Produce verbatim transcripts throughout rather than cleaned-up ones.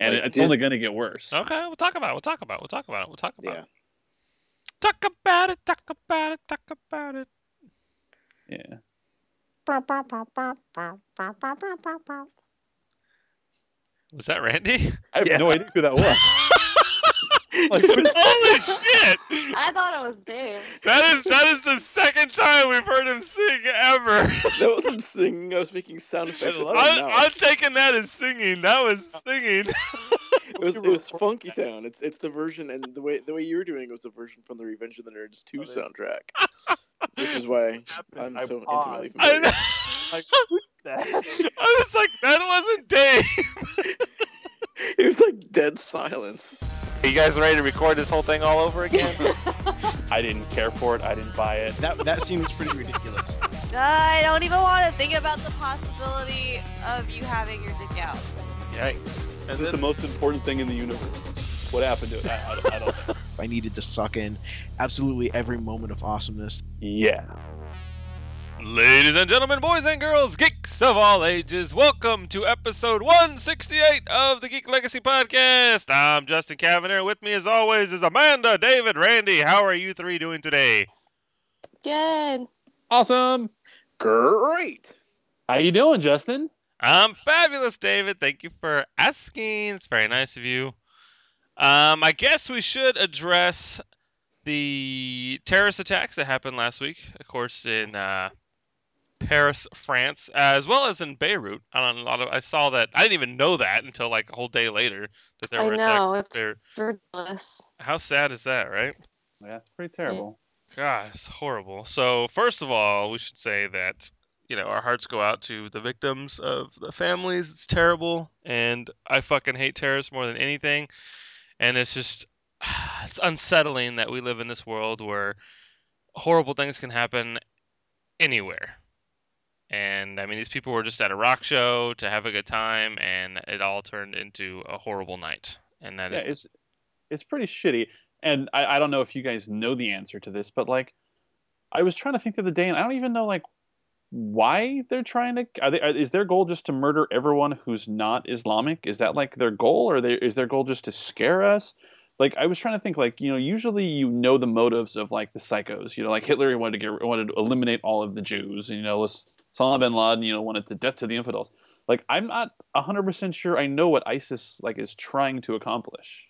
and Like, it's his- only going to get worse. Okay, we'll talk about it. We'll talk about it. We'll talk about it. We'll talk about Yeah. it. Talk about it. Talk about it. Talk about it. Yeah. Was that Randy? I have Yeah. no idea who that was. Like, It what was- is- Holy shit! I thought it was Dave. That is that is the second time we've heard him sing ever. That wasn't singing. I was making sound effects with love my I'm, mouth. I'm taking that as singing. That was singing. It was it was Funky Town. It's it's the version, and the way the way you were doing it was the version from the Revenge of the Nerds two soundtrack, which is why I'm I so paused. intimately I, familiar. Like, who's that? I was like, that wasn't Dave. It was like dead silence. Are you guys ready to record this whole thing all over again? I didn't care for it. I didn't buy it. That that scene was pretty ridiculous. I don't even want to think about the possibility of you having your dick out. Yikes. This is the most important thing in the universe. What happened to it? I, I, don't, I don't know. I needed to suck in absolutely every moment of awesomeness. Yeah. Ladies and gentlemen, boys and girls, geeks of all ages, welcome to episode one sixty-eight of the Geek Legacy Podcast. I'm Justin Cavanaugh. With me, as always, is Amanda, David, Randy. How are you three doing today? Good. Awesome. Great. How you doing, Justin? I'm fabulous, David. Thank you for asking. It's very nice of you. Um, I guess we should address the terrorist attacks that happened last week, of course, in uh, Paris, France, as well as in Beirut. I don't know, a lot of I saw that. I didn't even know that until like a whole day later that there I were know, attacks it's there. ridiculous. How sad is that, right? Yeah, it's pretty terrible. God, it's horrible. So first of all, we should say that you know our hearts go out to the victims of the families. It's terrible, and I fucking hate terrorists more than anything. And it's just it's unsettling that we live in this world where horrible things can happen anywhere. And I mean, these people were just at a rock show to have a good time, and it all turned into a horrible night. And that Yeah, is it's it's pretty shitty. And I, I don't know if you guys know the answer to this, but like, I was trying to think the other day, and I don't even know like why they're trying to. Are they, are, is their goal just to murder everyone who's not Islamic? Is that like their goal, or they, is their goal just to scare us? Like, I was trying to think, like, you know, usually you know the motives of like the psychos. You know, like Hitler wanted to get wanted to eliminate all of the Jews. And, you know, Osama bin Laden, you know, wanted to death to the infidels. Like, I'm not a hundred percent sure I know what ISIS like is trying to accomplish.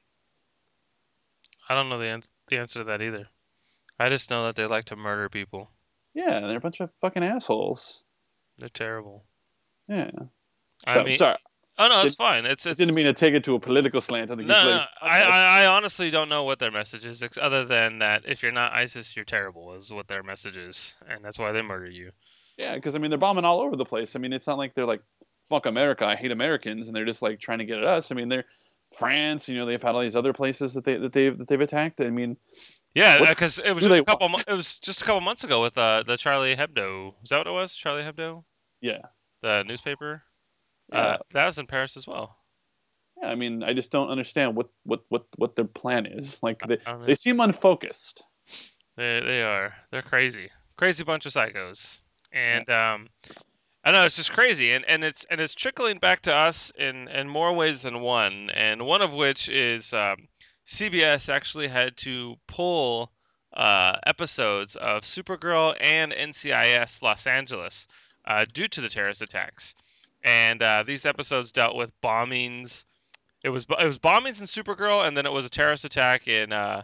I don't know the an- the answer to that either. I just know that they like to murder people. Yeah, they're a bunch of fucking assholes. They're terrible. Yeah. I So, mean, sorry, oh no, it's Did- fine. It's I it's. didn't mean to take it to a political slant. I think No, it's no, like, I, I, I honestly don't know what their message is, ex- other than that if you're not ISIS, you're terrible, is what their message is, and that's why they murder you. yeah, because I mean they're bombing all over the place. I mean it's not like they're like fuck America, I hate Americans, and they're just like trying to get at us. I mean they're France, you know, they've had all these other places that they that they that they've attacked. I mean, Yeah, What because it was do just they a couple. want? Mo- it was just a couple months ago with uh, the Charlie Hebdo. Is that what it was? Charlie Hebdo, yeah, the newspaper. yeah, Uh, that was in Paris as well. yeah. I mean, I just don't understand what what what what their plan is. Like they I mean, they seem unfocused. They they are. They're crazy. Crazy bunch of psychos. And um I know it's just crazy, and, and it's and it's trickling back to us in, in more ways than one, and one of which is um, C B S actually had to pull uh, episodes of Supergirl and N C I S Los Angeles uh, due to the terrorist attacks, and uh, these episodes dealt with bombings. It was it was bombings in Supergirl, and then it was a terrorist attack in uh,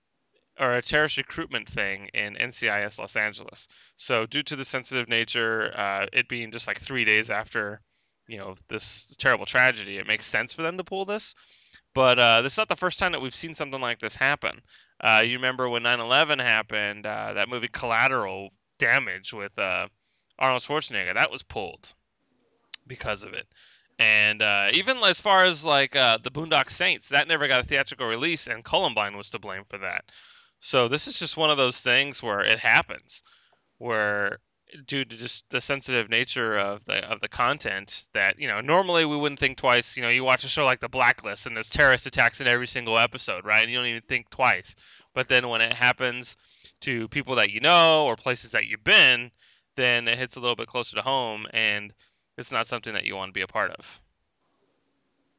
or a terrorist recruitment thing in N C I S Los Angeles. So due to the sensitive nature, uh, it being just like three days after, you know, this terrible tragedy, it makes sense for them to pull this. But uh, this is not the first time that we've seen something like this happen. Uh, you remember when nine eleven happened, uh, that movie Collateral Damage with uh, Arnold Schwarzenegger, that was pulled because of it. And uh, even as far as like uh, the Boondock Saints, that never got a theatrical release, and Columbine was to blame for that. So this is just one of those things where it happens, where due to just the sensitive nature of the of the content, that you know normally we wouldn't think twice. You know, you watch a show like The Blacklist, and there's terrorist attacks in every single episode, right? And you don't even think twice. But then when it happens to people that you know or places that you've been, then it hits a little bit closer to home, and it's not something that you want to be a part of.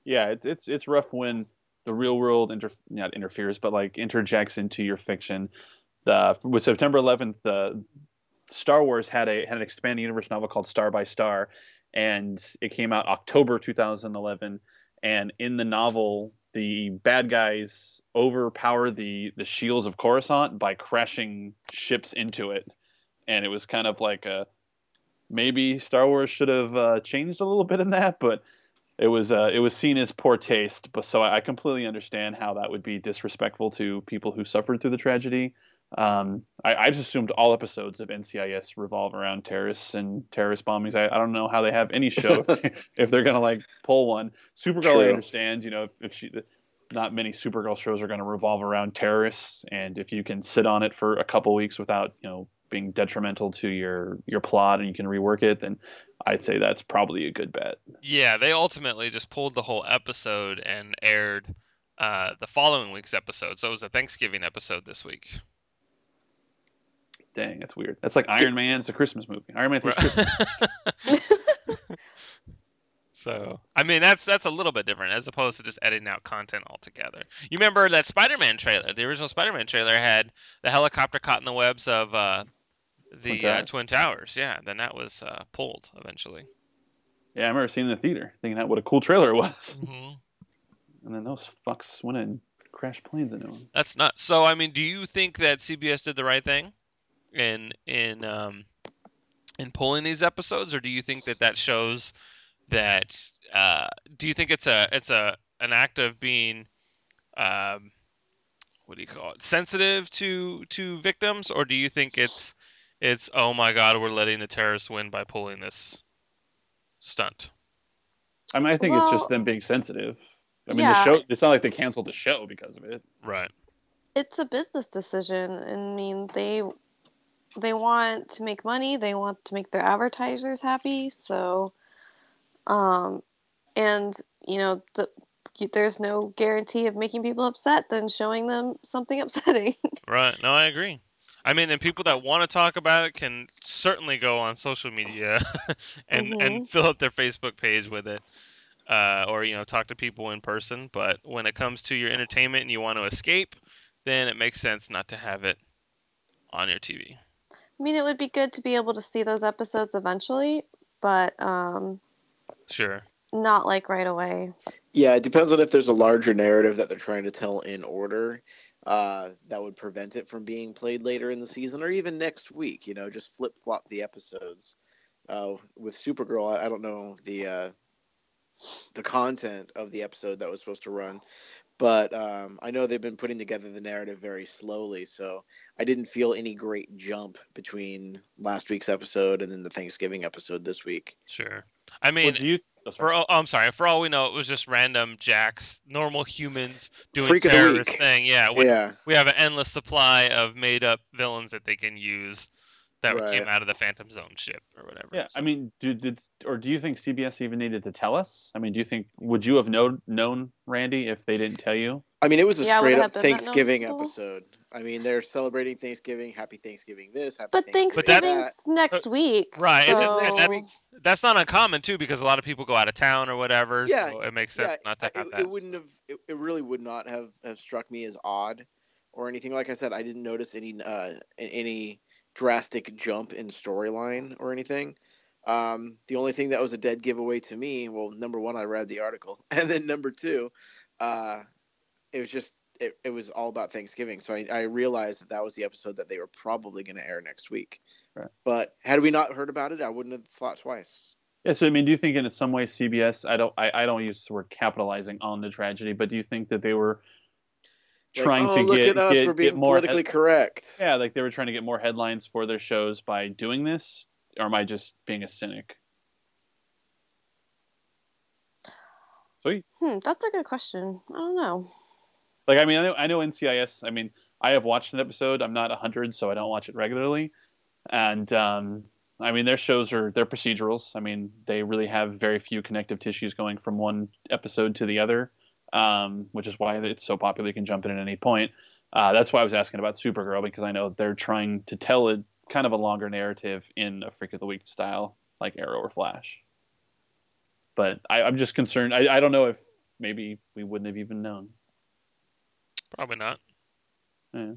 yeah, it's it's it's rough when the real world inter not interferes, but like interjects into your fiction. The with September eleventh, the Star Wars had a had an expanded universe novel called Star by Star, and it came out October two thousand eleven. And in the novel, the bad guys overpower the the shields of Coruscant by crashing ships into it, and it was kind of like a maybe Star Wars should have uh, changed a little bit in that, but it was uh, it was seen as poor taste. But so I completely understand how that would be disrespectful to people who suffered through the tragedy. Um, I, I just assumed all episodes of N C I S revolve around terrorists and terrorist bombings. I, I don't know how they have any show if, they, if they're gonna like pull one. Supergirl, True. I understand. You know, if, if she, not many Supergirl shows are gonna revolve around terrorists, and if you can sit on it for a couple weeks without you know being detrimental to your your plot and you can rework it, then I'd say that's probably a good bet. Yeah, they ultimately just pulled the whole episode and aired uh, the following week's episode. So it was a Thanksgiving episode this week. Dang, that's weird. That's like Iron Man. It's a Christmas movie. Iron Man three Christmas. So, I mean, that's that's a little bit different as opposed to just editing out content altogether. You remember that Spider-Man trailer? The original Spider-Man trailer had the helicopter caught in the webs of uh, the Twin uh, Towers. Twin Towers. Yeah, then that was uh, pulled eventually. Yeah, I remember seeing it in the theater, thinking that what a cool trailer it was. Mm-hmm. And then those fucks went and crashed planes into them. That's nuts. So, I mean, do you think that C B S did the right thing in in um, in pulling these episodes, or do you think that that shows that? Uh, do you think it's a it's a an act of being um, what do you call it, sensitive to to victims, or do you think it's it's oh my god, we're letting the terrorists win by pulling this stunt? I mean, I think Well, it's just them being sensitive. I mean, yeah. the show. It's not like they canceled the show because of it. Right. It's a business decision. I mean, they they want to make money. They want to make their advertisers happy. So, um, and you know, the, there's no guarantee of making people upset than showing them something upsetting. Right. No, I agree. I mean, and people that want to talk about it can certainly go on social media and Mhm. and fill up their Facebook page with it, uh, or you know, talk to people in person. But when it comes to your entertainment and you want to escape, then it makes sense not to have it on your T V. I mean, it would be good to be able to see those episodes eventually, but um, Sure. not like right away. Yeah, it depends on if there's a larger narrative that they're trying to tell in order uh, that would prevent it from being played later in the season or even next week. You know, just flip flop the episodes. Uh, with Supergirl, I, I don't know the uh, the content of the episode that was supposed to run, but um, I know they've been putting together the narrative very slowly, so I didn't feel any great jump between last week's episode and then the Thanksgiving episode this week. Sure. I Well, mean, do you? Oh, sorry. for all, oh, I'm sorry. For all we know, it was just random jacks, normal humans doing Freak of the terrorist week. thing. Yeah. When Yeah, we have an endless supply of made up villains that they can use that Right. came out of the Phantom Zone ship or whatever. Yeah, So- I mean, do, did or do you think C B S even needed to tell us? I mean, do you think would you have known known Randy if they didn't tell you? I mean, it was a Yeah, would straight it up have been that Thanksgiving noticeable? episode. I mean, they're celebrating Thanksgiving. Happy Thanksgiving this, happy But Thanksgiving Thanksgiving's that. next week. right, and, So... and that's that's not uncommon too, because a lot of people go out of town or whatever. Yeah, So it makes sense Yeah, not to I- have it, that. it wouldn't have. It, it really would not have, have struck me as odd or anything. Like I said, I didn't notice any uh, any drastic jump in storyline or anything. Um, the only thing that was a dead giveaway to me, well, number one, I read the article, and then number two, uh, it was just it, it was all about Thanksgiving. So I, I realized that that was the episode that they were probably going to air next week. Right. But had we not heard about it, I wouldn't have thought twice. Yeah, so I mean, do you think in some way C B S? I don't. I, I don't use the word capitalizing on the tragedy, but do you think that they were Like, trying oh, to look get, at us, get, we're being get more politically head- correct. Yeah, like they were trying to get more headlines for their shows by doing this, or am I just being a cynic? Sweet. Hmm, that's a good question. I don't know. Like, I mean, I know, I know N C I S. I mean, I have watched an episode. I'm not one hundred, so I don't watch it regularly. And, um, I mean, their shows are, they're procedurals. I mean, they really have very few connective tissues going from one episode to the other, um, which is why it's so popular. You can jump in at any point. Uh, that's why I was asking about Supergirl, because I know they're trying to tell a kind of a longer narrative in a Freak of the Week style, like Arrow or Flash. But I, I'm just concerned. I, I don't know if maybe we wouldn't have even known. Probably not. Yeah.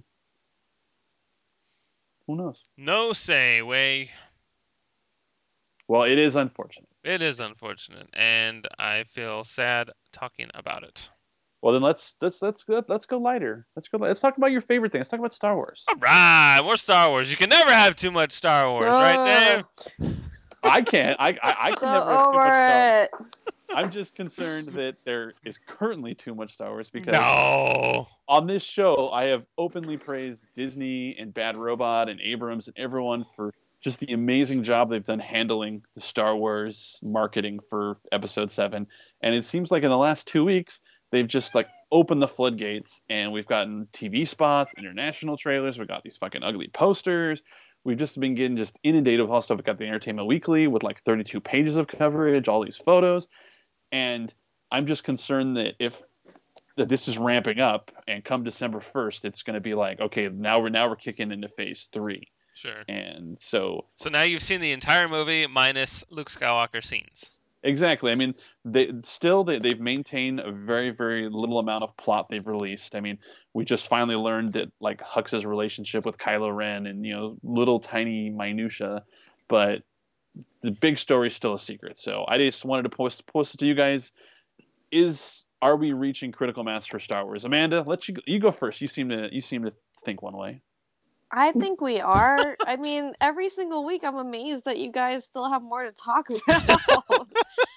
Who knows? No say, Way. Well, it is unfortunate. It is unfortunate, and I feel sad talking about it. Well, then let's let's let's go let's go lighter. Let's go. Let's talk about your favorite thing. Let's talk about Star Wars. All right, more Star Wars. You can never have too much Star Wars, right, Ugh. Dave? I can't. I I, I can Go never have too much Star Wars. over it. I'm just concerned that there is currently too much Star Wars because No. on this show I have openly praised Disney and Bad Robot and Abrams and everyone for just the amazing job they've done handling the Star Wars marketing for Episode Seven. And it seems like in the last two weeks they've just like opened the floodgates, and we've gotten T V spots, international trailers. We've got these fucking ugly posters. We've just been getting just inundated with all stuff. We've got the Entertainment Weekly with like thirty-two pages of coverage, all these photos. And I'm just concerned that if that this is ramping up, and come December first, it's going to be like, okay, now we're now we're kicking into phase three. Sure. And so So now you've seen the entire movie minus Luke Skywalker scenes. exactly, I mean, they still they, they've maintained a very very little amount of plot they've released. I mean, we just finally learned that like Hux's relationship with Kylo Ren, and you know, little tiny minutia, but the big story is still a secret. So I just wanted to post post it to you guys. Is are we reaching critical mass for Star Wars? Amanda, let you you go first. You seem to you seem to think one way. I think we are. I mean, every single week I'm amazed that you guys still have more to talk about.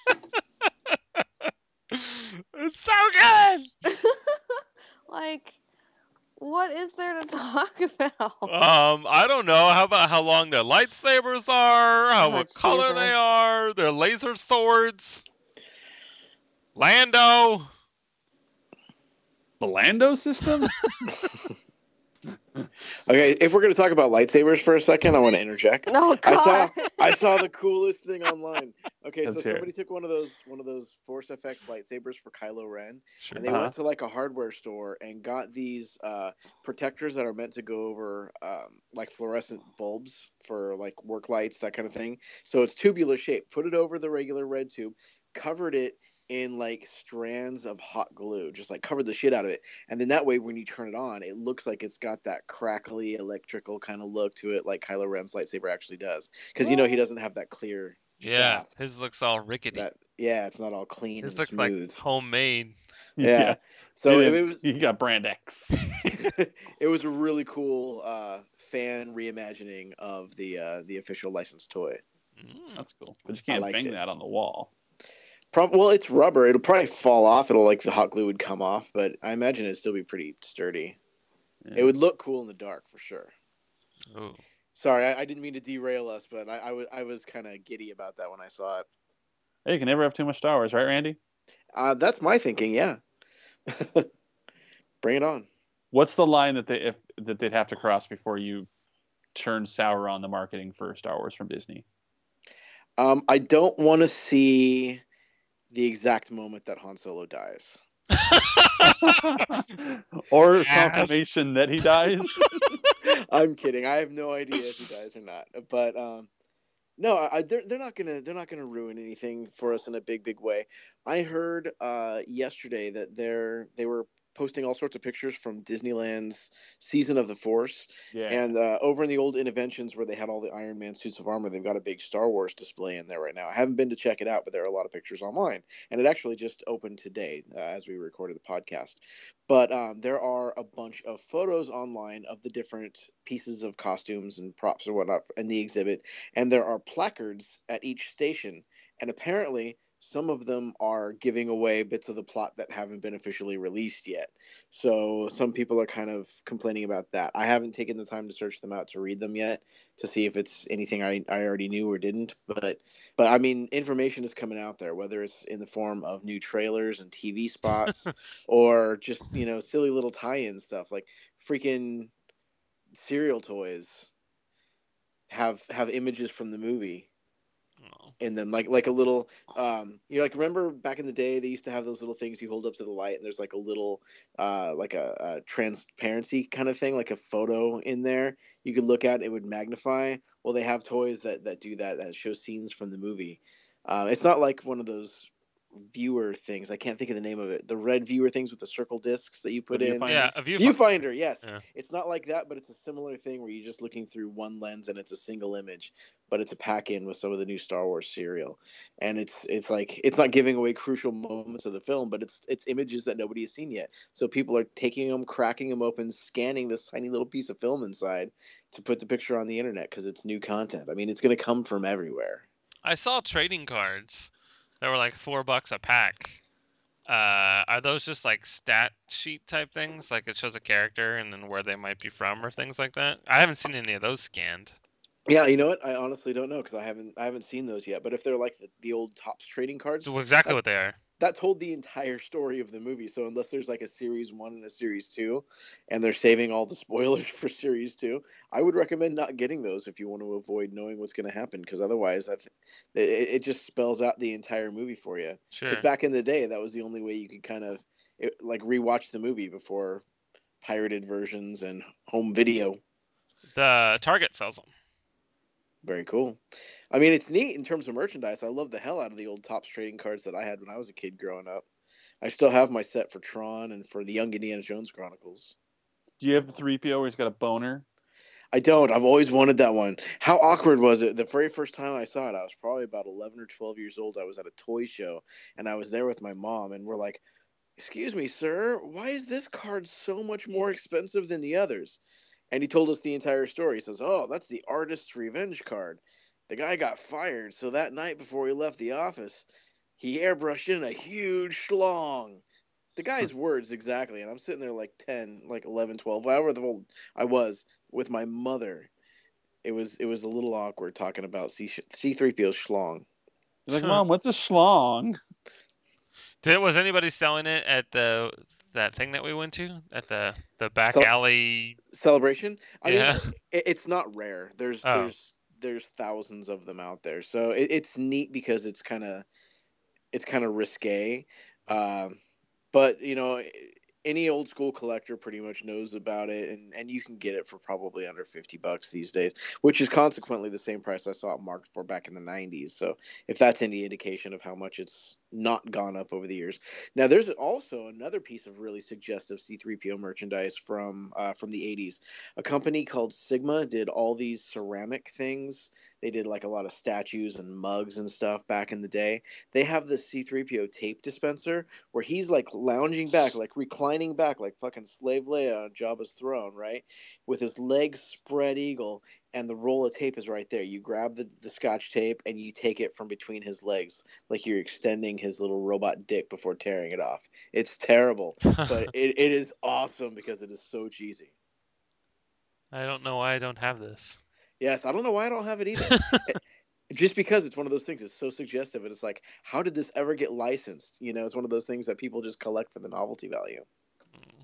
It's so good. Like, what is there to talk about? Um, I don't know. How about how long their lightsabers are? How Oh, what color they Jesus. are? Their laser swords. Lando. The Lando system? Okay, if we're gonna talk about lightsabers for a second, I want to interject. Oh, God. I saw I saw the coolest thing online. Okay, Let's so hear it. somebody took one of those one of those Force F X lightsabers for Kylo Ren, Sure. and they Uh-huh. went to like a hardware store and got these uh, protectors that are meant to go over um, like fluorescent bulbs for like work lights, that kind of thing. So it's tubular shape. Put it over the regular red tube, covered it in like strands of hot glue, just like covered the shit out of it. And then that way, when you turn it on, it looks like it's got that crackly electrical kind of look to it, like Kylo Ren's lightsaber actually does. Because you know he doesn't have that clear Yeah, shaft. his looks all rickety. That yeah, it's not all clean His and looks smooth. like homemade. Yeah. So He it, didn't- was he got brand X. it was a really cool uh, fan reimagining of the uh, the official licensed toy. Mm. That's cool. But you I can't liked bang it. that on the wall. Prob- well, it's rubber. It'll probably fall off. It'll like the hot glue would come off, but I imagine it'd still be pretty sturdy. Yeah. It would look cool in the dark for sure. Ooh. Sorry, I, I didn't mean to derail us, but I, I was I was kind of giddy about that when I saw it. Hey, you can never have too much Star Wars, right, Randy? Uh, that's my thinking. Yeah, bring it on. What's the line that they if that they'd have to cross before you turn sour on the marketing for Star Wars from Disney? Um, I don't want to see the exact moment that Han Solo dies. Or Yes. confirmation that he dies? I'm kidding. I have no idea if he dies or not. But um, no, I, they're they're not gonna they're not gonna ruin anything for us in a big big way. I heard uh, yesterday that they're they were posting all sorts of pictures from Disneyland's Season of the Force, Yeah. and uh, over in the old Interventions where they had all the Iron Man suits of armor, they've got a big Star Wars display in there right now. I haven't been to check it out, but there are a lot of pictures online, and it actually just opened today uh, as we recorded the podcast. But um, there are a bunch of photos online of the different pieces of costumes and props and whatnot in the exhibit, and there are placards at each station, and apparently some of them are giving away bits of the plot that haven't been officially released yet. So some people are kind of complaining about that. I haven't taken the time to search them out to read them yet to see if it's anything I, I already knew or didn't. But but I mean, information is coming out there, whether it's in the form of new trailers and T V spots or just, you know, silly little tie-in stuff like freaking cereal toys have have images from the movie Oh. in them, like like a little um you know, like remember back in the day they used to have those little things you hold up to the light and there's like a little uh like a, a transparency kind of thing, like a photo in there you could look at, it would magnify. Well, they have toys that that do that, that show scenes from the movie. Uh, it's not like one of those viewer things. I can't think of the name of it. The red viewer things with the circle discs that you put in. viewfinder? Yeah, a viewfinder. Viewfinder, yes. Yeah. It's not like that, but it's a similar thing where you're just looking through one lens and it's a single image, but it's a pack in with some of the new Star Wars cereal. And it's it's like it's not giving away crucial moments of the film, but it's it's images that nobody has seen yet. So people are taking them, cracking them open, scanning this tiny little piece of film inside to put the picture on the internet because it's new content. I mean, it's going to come from everywhere. I saw trading cards that were like four bucks a pack. Uh, are those just like stat sheet type things? Like it shows a character and then where they might be from or things like that? I haven't seen any of those scanned. Yeah, you know what? I honestly don't know because I haven't I haven't seen those yet. But if they're like the, the old Topps trading cards, So exactly that, what they are. that told the entire story of the movie. So unless there's like a series one and a series two, and they're saving all the spoilers for series two, I would recommend not getting those if you want to avoid knowing what's going to happen. Because otherwise, I th- it, it just spells out the entire movie for you. Sure. Because back in the day, that was the only way you could kind of it, like rewatch the movie before pirated versions and home video. The Target sells them. Very cool. I mean, it's neat in terms of merchandise. I love the hell out of the old Topps trading cards that I had when I was a kid growing up. I still have my set for Tron and for the Young Indiana Jones Chronicles. Do you have the three P O where he's got a boner? I don't. I've always wanted that one. How awkward was it? The very first time I saw it, I was probably about eleven or twelve years old. I was at a toy show, and I was there with my mom, and we're like, "Excuse me, sir, why is this card so much more expensive than the others?" And he told us the entire story. He says, "Oh, that's the artist's revenge card. The guy got fired, so that night before he left the office, he airbrushed in a huge schlong." The guy's words exactly. And I'm sitting there like ten, like eleven, twelve, however old I was, with my mother. It was it was a little awkward talking about C three P O's schlong. He's like, Mom, what's a schlong? Did was anybody selling it at the that thing that we went to at the the back Cel- alley? Celebration? I Yeah. mean, it, it's not rare. There's Oh. there's there's thousands of them out there. So it, it's neat because it's kind of it's kind of risque. Um, but you know, any old school collector pretty much knows about it, and, and you can get it for probably under fifty bucks these days, which is consequently the same price I saw it marked for back in the nineties. So if that's any indication of how much it's not gone up over the years. Now there's also another piece of really suggestive C three P O merchandise from uh, from the eighties. A company called Sigma did all these ceramic things. They did like a lot of statues and mugs and stuff back in the day. They have this C three P O tape dispenser where he's like lounging back, like reclining back, like fucking Slave Leia on Jabba's throne, right? With his legs spread eagle, and the roll of tape is right there. You grab the, the scotch tape and you take it from between his legs, like you're extending his little robot dick before tearing it off. It's terrible, but it, it is awesome because it is so cheesy. I don't know why I don't have this. Yes, I don't know why I don't have it either. Just because it's one of those things, it's so suggestive, and it's like, how did this ever get licensed? You know, it's one of those things that people just collect for the novelty value. Mm.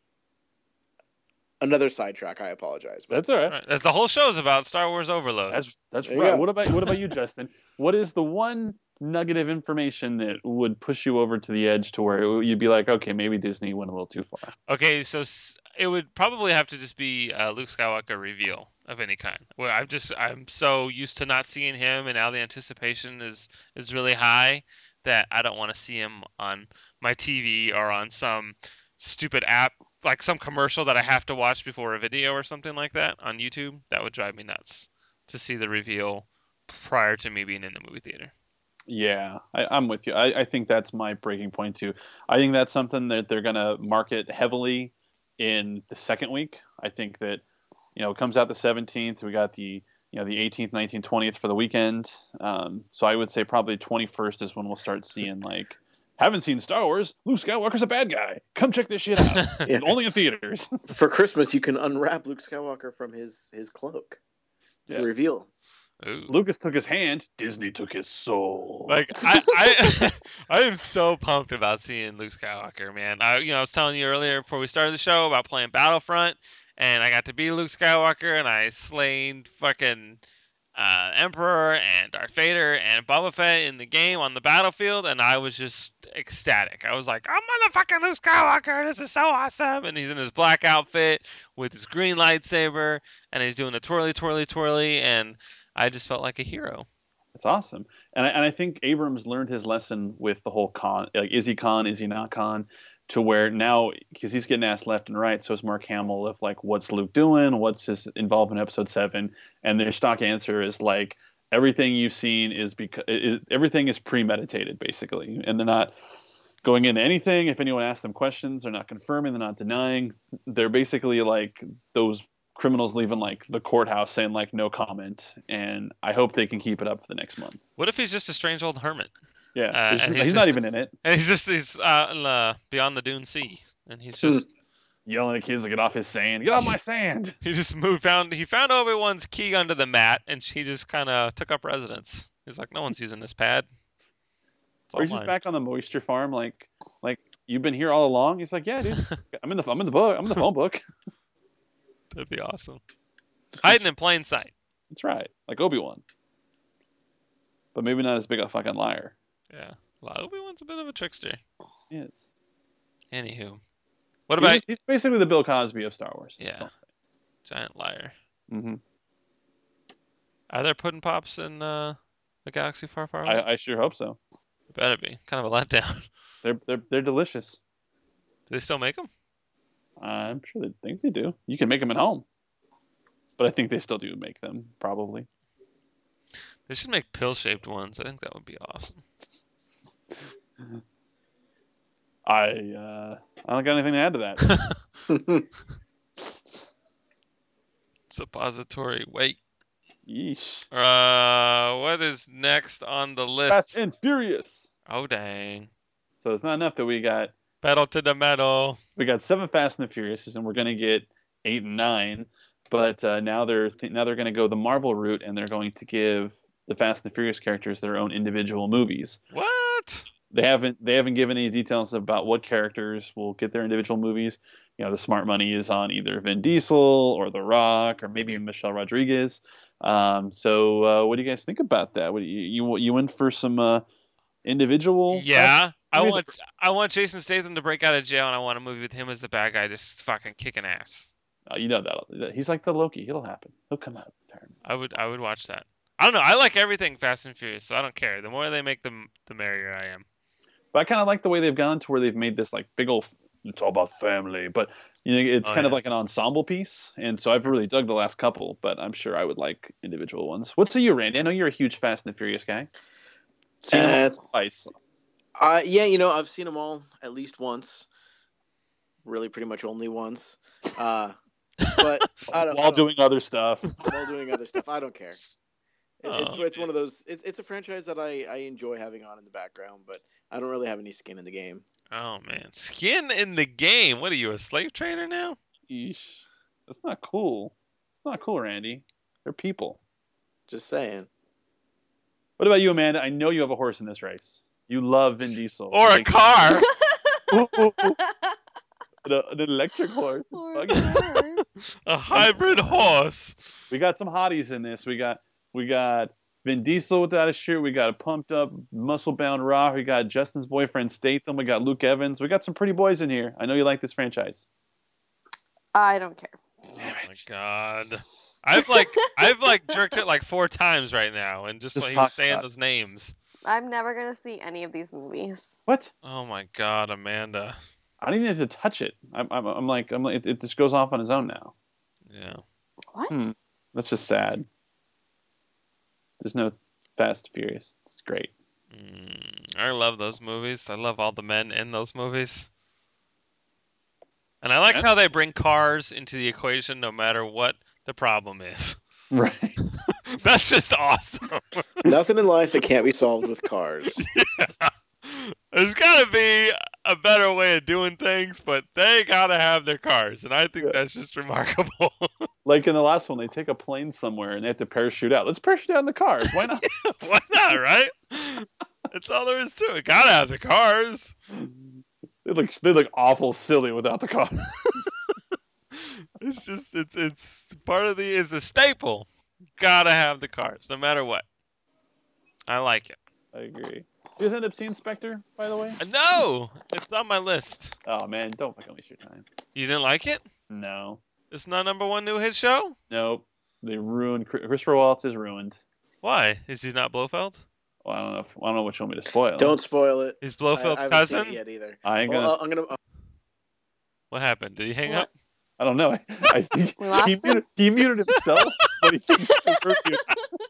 Another sidetrack. I apologize. But That's all right. Right. That's the whole show's about Star Wars Overload. That's that's There you right. go. What about what about you, Justin? What is the one nugget of information that would push you over to the edge to where you'd be like, okay, maybe Disney went a little too far? Okay, so s- it would probably have to just be a Luke Skywalker reveal of any kind. Where I'm just I'm so used to not seeing him, and now the anticipation is is really high that I don't want to see him on my T V or on some stupid app, like some commercial that I have to watch before a video or something like that on YouTube. That would drive me nuts to see the reveal prior to me being in the movie theater. Yeah, I, I'm with you. I, I think that's my breaking point too. I think that's something that they're gonna market heavily in the second week. I think that you know it comes out the seventeenth. We got the you know the eighteenth, nineteenth, twentieth for the weekend. Um, so I would say probably twenty-first is when we'll start seeing like. Haven't seen Star Wars? Luke Skywalker's a bad guy. Come check this shit out. Yeah. Only in theaters. For Christmas, you can unwrap Luke Skywalker from his his cloak to Yeah. reveal. Ooh. Lucas took his hand. Disney took his soul. Like I, I, I am so pumped about seeing Luke Skywalker, man. I, you know, I was telling you earlier before we started the show about playing Battlefront, and I got to be Luke Skywalker, and I slain fucking uh, Emperor and Darth Vader and Boba Fett in the game on the battlefield, and I was just ecstatic. I was like, "I'm motherfucking Luke Skywalker! This is so awesome!" And he's in his black outfit with his green lightsaber, and he's doing a twirly, twirly, twirly, and I just felt like a hero. It's awesome, and I, and I think Abrams learned his lesson with the whole Khan. Like, is he Khan? Is he not Khan? To where now, because he's getting asked left and right, so is Mark Hamill of like, what's Luke doing? What's his involvement in Episode Seven? And their stock answer is like, everything you've seen is because is, everything is premeditated, basically, and they're not going into anything. If anyone asks them questions, they're not confirming, they're not denying. They're basically like those criminals leaving like the courthouse saying like no comment. And I hope they can keep it up for the next month. What if he's just a strange old hermit? Yeah, Uh, he's, and he's he's not just- even in it. And he's just he's out in the beyond the Dune Sea, and he's just Yelling at kids to get off his sand. Get off my sand. he just moved found he found Obi-Wan's key under the mat, and he just kind of took up residence. He's like, no one's using this pad. It's Or all he's just mine. back on the moisture farm, like like you've been here all along. He's like, yeah, dude, I'm in the I'm in the book. I'm in the phone book. That'd be awesome. Hiding in plain sight. That's right, like Obi-Wan, but maybe not as big a fucking liar. Yeah, well, Obi-Wan's a bit of a trickster. He is. Anywho, what He's, about just- he's basically the Bill Cosby of Star Wars. Yeah. giant liar? Mm-hmm. Are there pudding pops in uh, the galaxy far, far away? I, I sure hope so. Better be. Kind of a letdown. They're they're they're delicious. Do they still make them? I'm sure they think they do. You can make them at home, but I think they still do make them probably. They should make pill-shaped ones. I think that would be awesome. I uh, I don't got anything to add to that. Suppository. Wait. Yeesh. Uh, what is next on the list? Fast and Furious. Oh dang! So it's not enough that we got Pedal to the metal. we got seven Fast and the Furious, and we're gonna get eight and nine. But uh, now they're th- now they're gonna go the Marvel route, and they're going to give the Fast and the Furious characters their own individual movies. What? They haven't they haven't given any details about what characters will get their individual movies. You know, the smart money is on either Vin Diesel or The Rock or maybe Michelle Rodriguez. Um, so uh, what do you guys think about that? What do you you you in for some uh, individual? Yeah. I movies? want I want Jason Statham to break out of jail, and I want a movie with him as the bad guy, just fucking kicking ass. Uh, you know that he's like the Loki. It'll happen. He'll come out of retirement. I would I would watch that. I don't know. I like everything Fast and Furious, so I don't care. The more they make them, the merrier I am. But I kind of like the way they've gone to where they've made this like big old. It's all about family, but you know it's Oh, kind of yeah. like an ensemble piece, and so I've really dug the last couple. But I'm sure I would like individual ones. What's to you, Randy? I know you're a huge Fast and the Furious guy. Seen them all Uh, twice. Uh, yeah, you know, I've seen them all at least once. Really, pretty much only once. Uh, but I don't, I while don't- doing other stuff. while doing other stuff, I don't care. It, it's Oh, it's one of those. It's it's a franchise that I, I enjoy having on in the background, but I don't really have any skin in the game. Oh man, skin in the game. What are you, a slave trader now? Eesh. That's not cool. It's not cool, Randy. They're people. Just saying. What about you, Amanda? I know you have a horse in this race. You love Vin Diesel. Or a Like- car? Ooh, ooh, ooh. An, an electric horse. Or Fuck. her. A hybrid horse? We got some hotties in this. We got we got Vin Diesel without a shirt. We got a pumped up, muscle bound Rock. We got Justin's boyfriend Statham. We got Luke Evans. We got some pretty boys in here. I know you like this franchise. I don't care. Oh my god. I've like I've like jerked it like four times right now, and just Just when he talk was saying about it. those names. I'm never gonna see any of these movies. What? Oh my god, Amanda. I don't even have to touch it. I'm, I'm, I'm like, I'm like, it, it just goes off on its own now. Yeah. What? Hmm. That's just sad. There's no Fast and Furious. It's great. Mm, I love those movies. I love all the men in those movies. And I like Yes. how they bring cars into the equation no matter what the problem is. Right. That's just awesome. Nothing in life that can't be solved with cars. There's got to be a better way of doing things, but they got to have their cars. And I think Yeah. that's just remarkable. Like in the last one, they take a plane somewhere and they have to parachute out. Let's parachute out in the cars. Why not? Why not, right? That's all there is to it. Gotta have the cars. They look they look awful silly without the car. It's just it's it's part of the is a staple. Gotta have the cars, no matter what. I like it. I agree. You guys end up seeing Spectre, by the way? Uh, No, it's on my list. Oh man, don't fucking waste your time. You didn't like it? No, It's not number one new hit show. nope. They ruined Chris- Christopher Waltz is ruined. Why? Is he not Blofeld? Well, I don't know. If, I don't know what you want me to spoil. Don't spoil it. He's I, Blofeld's I haven't seen it cousin? yet either. I ain't Well, gonna. uh, I'm gonna. Uh, What happened? Did he hang What? up? I don't know. I, I think We he lost him? muted, he muted himself, but he thinks we're muted.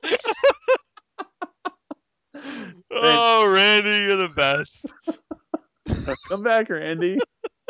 Oh, Randy, you're the best. Come back, Randy.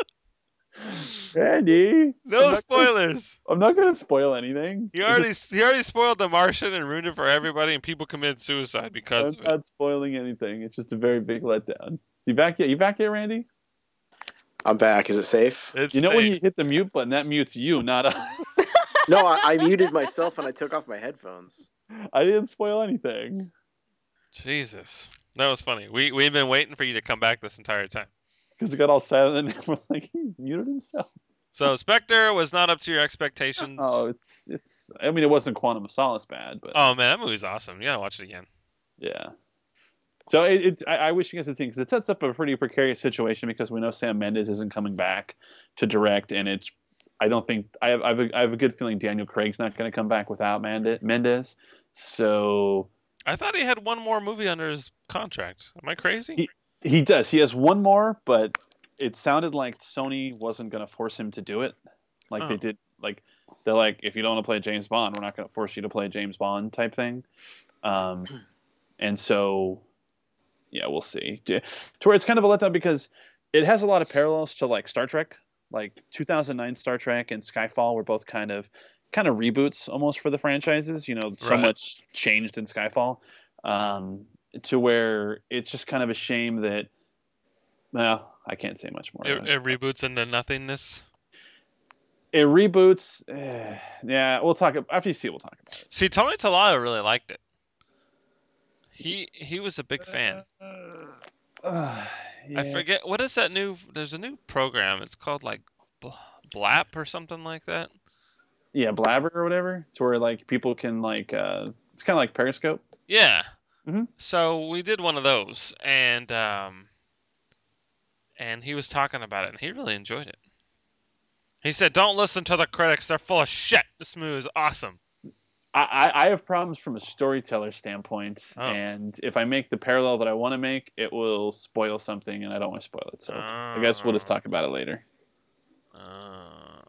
Randy. No I'm not spoilers. Gonna, I'm not gonna spoil anything. He It's already just- he already spoiled The Martian and ruined it for everybody, and people committed suicide because I'm of it. not spoiling anything. It's just a very big letdown. Is he back yet? You back yet, Randy? I'm back. Is it safe? It's You know when safe. you hit the mute button, that mutes you, not us. No, I, I muted myself and I took off my headphones. I didn't spoil anything Jesus, that was funny. We we've been waiting for you to come back this entire time. because it got all silent and we're like, he muted himself. So Spectre was not up to your expectations. Oh, it's it's. I mean, it wasn't Quantum of Solace bad, but Oh, man, that movie's awesome. You gotta watch it again. yeah. So it, it I, I wish you guys had seen because it sets up a pretty precarious situation because we know Sam Mendes isn't coming back to direct, and it's. I don't think I have. I have a, I have a good feeling Daniel Craig's not going to come back without Mende- Mendes. So I thought he had one more movie under his contract. Am I crazy? He- he does. He has one more, but it sounded like Sony wasn't going to force him to do it, like they Oh. did. Like they're like, if you don't want to play James Bond, we're not going to force you to play James Bond type thing. Um, and so, yeah, we'll see. To where it's kind of a letdown because it has a lot of parallels to like Star Trek, like two thousand nine Star Trek and Skyfall were both kind of kind of reboots almost for the franchises. You know, so Right. much changed in Skyfall. Um, to where it's just kind of a shame that well, I can't say much more. It, about it reboots into nothingness. It reboots. eh, yeah, we'll talk after you see it. We'll talk about it. See, Tony Talado really liked it. He he was a big fan. Uh, I forget what is that new. There's a new program. It's called like Bl- Blap or something like that. Yeah, Blabber or whatever. To where like people can like uh, it's kind of like Periscope. Yeah. Mhm. So we did one of those, and um, and he was talking about it, and he really enjoyed it. He said, "Don't listen to the critics; they're full of shit. This movie is awesome." I, I I have problems from a storyteller standpoint, Oh. and if I make the parallel that I want to make, it will spoil something, and I don't want to spoil it. So I guess we'll just Oh. talk about it later. Uh,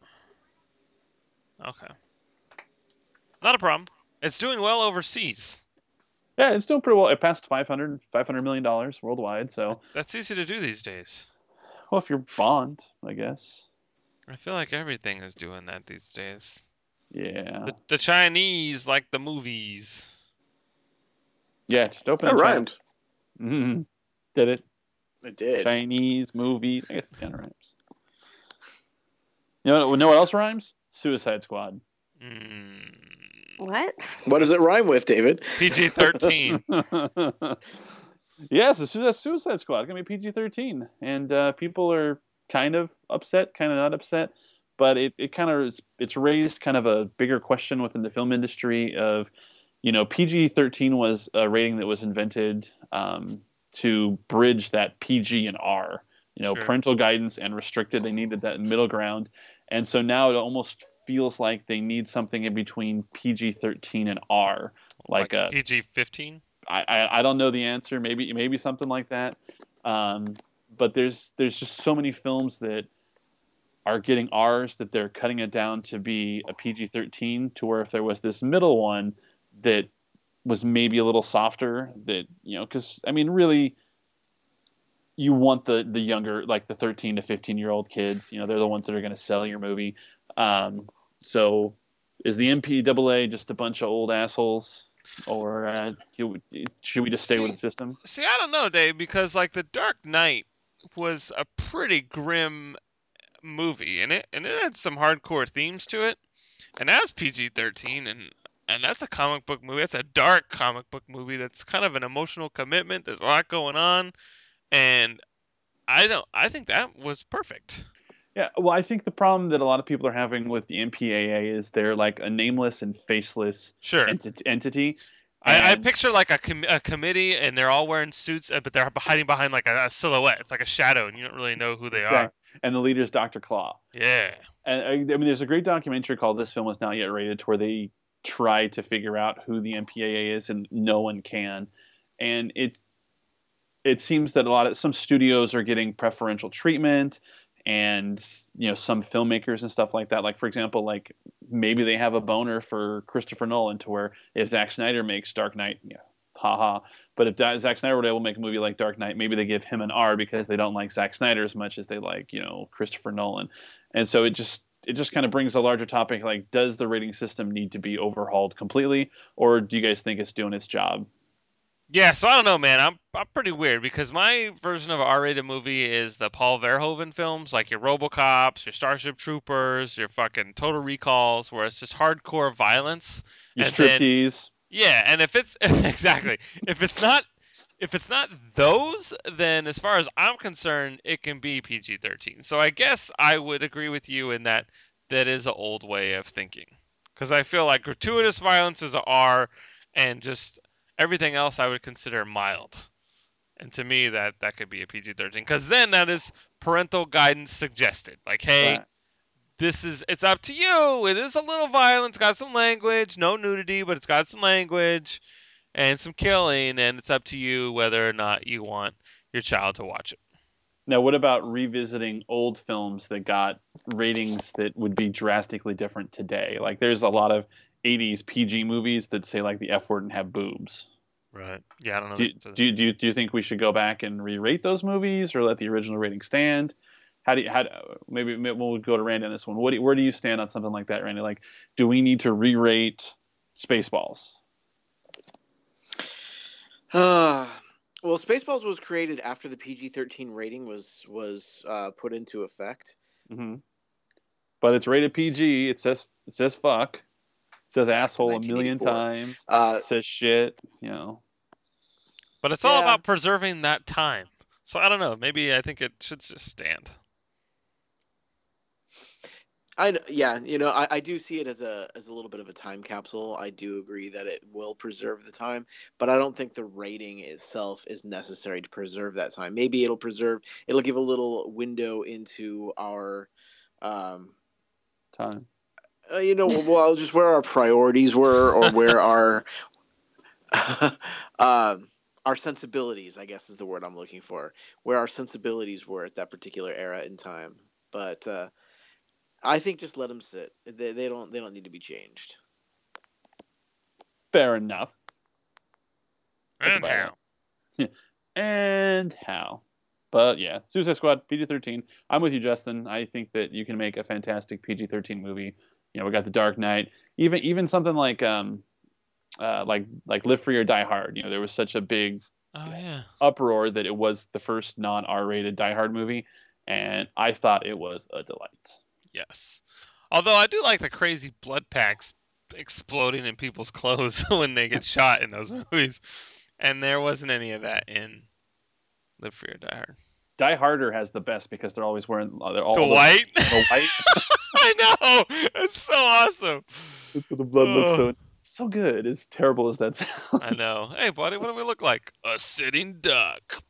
okay. Not a problem. It's doing well overseas. Yeah, it's doing pretty well. It passed five hundred, five hundred million dollars worldwide. So, That's easy to do these days. well, if you're Bond, I guess. I feel like everything is doing that these days. Yeah. The, the Chinese like the movies. Yeah, just open That in China. rhymed. Mhm. Did it? It did. Chinese movies. I guess it kind of rhymes. You know, know what else rhymes? Suicide Squad. Mm, What? What does it rhyme with, David? P G thirteen. Yes, the Su- Suicide Squad. It's gonna be P G thirteen, and uh, people are kind of upset, kind of not upset. But it, it kind of it's raised kind of a bigger question within the film industry of, you know, P G thirteen was a rating that was invented um, to bridge that P G and R. You know, Sure. parental guidance and restricted. They needed that middle ground, and so now it almost feels like they need something in between P G thirteen and R, like a P G fifteen. I, I, I don't know the answer. Maybe maybe something like that. Um, but there's there's just so many films that are getting R's that they're cutting it down to be a P G thirteen. To where if there was this middle one that was maybe a little softer, that you know, because I mean, really, you want the the younger, like the thirteen to fifteen year old kids. You know, they're the ones that are going to sell your movie. Um, so, is the M P A A just a bunch of old assholes? Or uh, should we just stay See- with the system? See, I don't know, Dave, because like The Dark Knight was a pretty grim movie, and it and it had some hardcore themes to it, and that's P G thirteen, and and that's a comic book movie. That's a dark comic book movie. That's kind of an emotional commitment. There's a lot going on, and I don't. I think that was perfect. Yeah, well, I think the problem that a lot of people are having with the M P A A is they're like a nameless and faceless Sure. enti- entity. I, I And- picture like a, com- a committee, and they're all wearing suits, uh, but they're hiding behind like a, a silhouette. It's like a shadow, and you don't really know who they Exact- And the leader's Doctor Claw. are. Yeah. And I, I mean, there's a great documentary called "This Film Is Not Yet Rated," where they try to figure out who the M P A A is, and no one can. And it it seems that a lot of some studios are getting preferential treatment, and you know some filmmakers and stuff like that. Like for example, like maybe they have a boner for Christopher Nolan, to where if Zack Snyder makes Dark Knight, yeah, haha. But if Da- Zack Snyder were able to make a movie like Dark Knight, maybe they give him an R because they don't like Zack Snyder as much as they like, you know, Christopher Nolan. And so it just it just kind of brings a larger topic, like, does the rating system need to be overhauled completely, or do you guys think it's doing its job? Yeah, so I don't know, man. I'm I'm pretty weird because my version of an R-rated movie is the Paul Verhoeven films, like your RoboCops, your Starship Troopers, your fucking Total Recalls, where it's just hardcore violence. You And then striptease. yeah, and if it's exactly if it's not if it's not those, then as far as I'm concerned, it can be P G thirteen. So I guess I would agree with you in that that is an old way of thinking, because I feel like gratuitous violence is a R, and just everything else I would consider mild. And to me, that that could be a P G thirteen, because then that is parental guidance suggested. Like, hey, Right. this is it's up to you. It is a little violent. It's got some language, no nudity, but it's got some language and some killing, and it's up to you whether or not you want your child to watch it. Now, what about revisiting old films that got ratings that would be drastically different today? Like, there's a lot of eighties P G movies that say like the F word and have boobs. Right. Yeah, I don't know. Do, the answer to do, do, you, do you think we should go back and re-rate those movies, or let the original rating stand? How do you, how, maybe, maybe we'll go to Randy on this one. What do, where do you stand on something like that, Randy? Like, do we need to re-rate Spaceballs? Uh, well, Spaceballs was created after the P G thirteen rating was was uh, put into effect. Mm-hmm. But it's rated P G. It says it says fuck. It says Back to asshole a million nineteen eighty-four. times. Uh, It says shit. You know. But it's all Yeah. about preserving that time. So I don't know. Maybe I think it should just stand. I yeah, you know, I, I do see it as a as a little bit of a time capsule. I do agree that it will preserve the time, but I don't think the rating itself is necessary to preserve that time. Maybe it'll preserve, it'll give a little window into our, um, Time. uh, you know, well, just where our priorities were, or where our, um, our sensibilities, I guess is the word I'm looking for, where our sensibilities were at that particular era in time. But uh, I think just let them sit. They, they don't they don't need to be changed. Fair enough. Think And about how? it. And how? But yeah, Suicide Squad, P G thirteen. I'm with you, Justin. I think that you can make a fantastic P G thirteen movie. You know, we got The Dark Knight. Even even something like um, uh, like like Live Free or Die Hard. You know, there was such a big Oh yeah. uproar that it was the first non R-rated Die Hard movie, and I thought it was a delight. Yes. Although I do like the crazy blood packs exploding in people's clothes when they get shot in those movies, and there wasn't any of that in Live Free or Die Hard. Die Harder has the best because they're always wearing they're all The white. the white. I know. It's so awesome. That's what the blood looks Oh, so so good. As terrible as that sounds. I know. Hey, buddy, what do we look like? A sitting duck.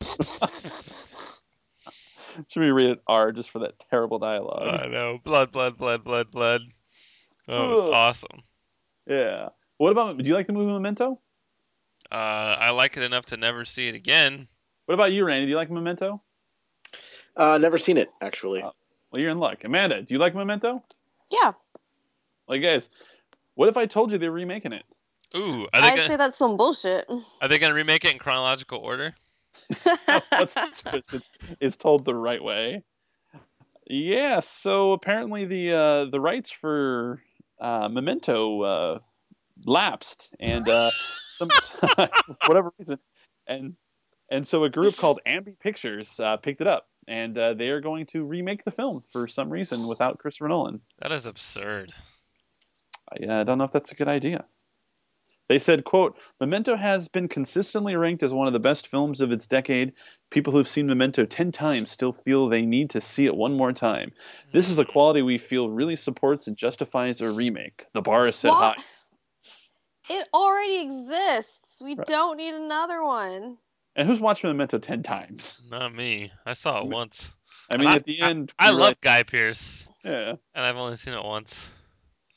Should we rate it R just for that terrible dialogue? I know. Blood, blood, blood, blood, blood. Oh, it was Ugh. awesome. Yeah. What about? Do you like the movie Memento? Uh, I like it enough to never see it again. What about you, Randy? Do you like Memento? Uh, never seen it actually. Uh, well, you're in luck. Amanda, do you like Memento? Yeah, Like, guys, what if I told you they're remaking it? Ooh, are they I'd gonna say that's some bullshit. are they gonna remake it in chronological order? What's the twist? It's it's told the right way. Yeah. So apparently the uh, the rights for uh, Memento uh, lapsed, and uh, some for whatever reason, and and so a group called Ambi Pictures uh, picked it up, and uh, they are going to remake the film for some reason without Christopher Nolan. That is absurd. I uh, don't know if that's a good idea. They said, quote, Memento has been consistently ranked as one of the best films of its decade. People who've seen Memento ten times still feel they need to see it one more time. This is a quality we feel really supports and justifies a remake. The bar is set What? high. It already exists. We Right. don't need another one. And who's watched Memento ten times? Not me. I saw it I mean- once. I mean, I- at the end, I we love realized- Guy Pearce, yeah. and I've only seen it once.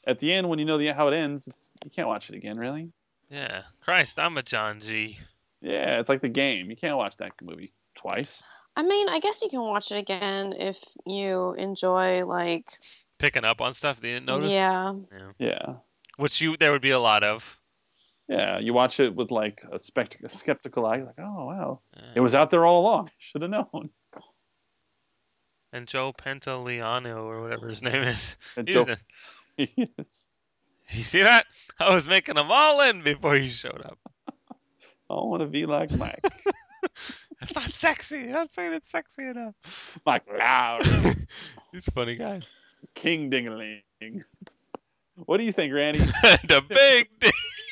at the end when you know the how it ends, it's, you can't watch it again, really. Yeah. Christ, I'm a John G. Yeah, it's like the game. You can't watch that movie twice. I mean, I guess you can watch it again if you enjoy like Picking up on stuff they didn't notice. yeah. Yeah. Which you there would be a lot of. Yeah, you watch it with like a, spect- a skeptical eye, like, oh wow, Yeah. it was out there all along. Should have known. And Joe Pantoliano or whatever his name is. And He's Joe- in- yes. You see that? I was making them all in before you showed up. I want to be like Mike. It's not sexy. You're not saying it's sexy enough. Mike Lowry, He's a funny guy. King Dingaling. What do you think, Randy? The big d-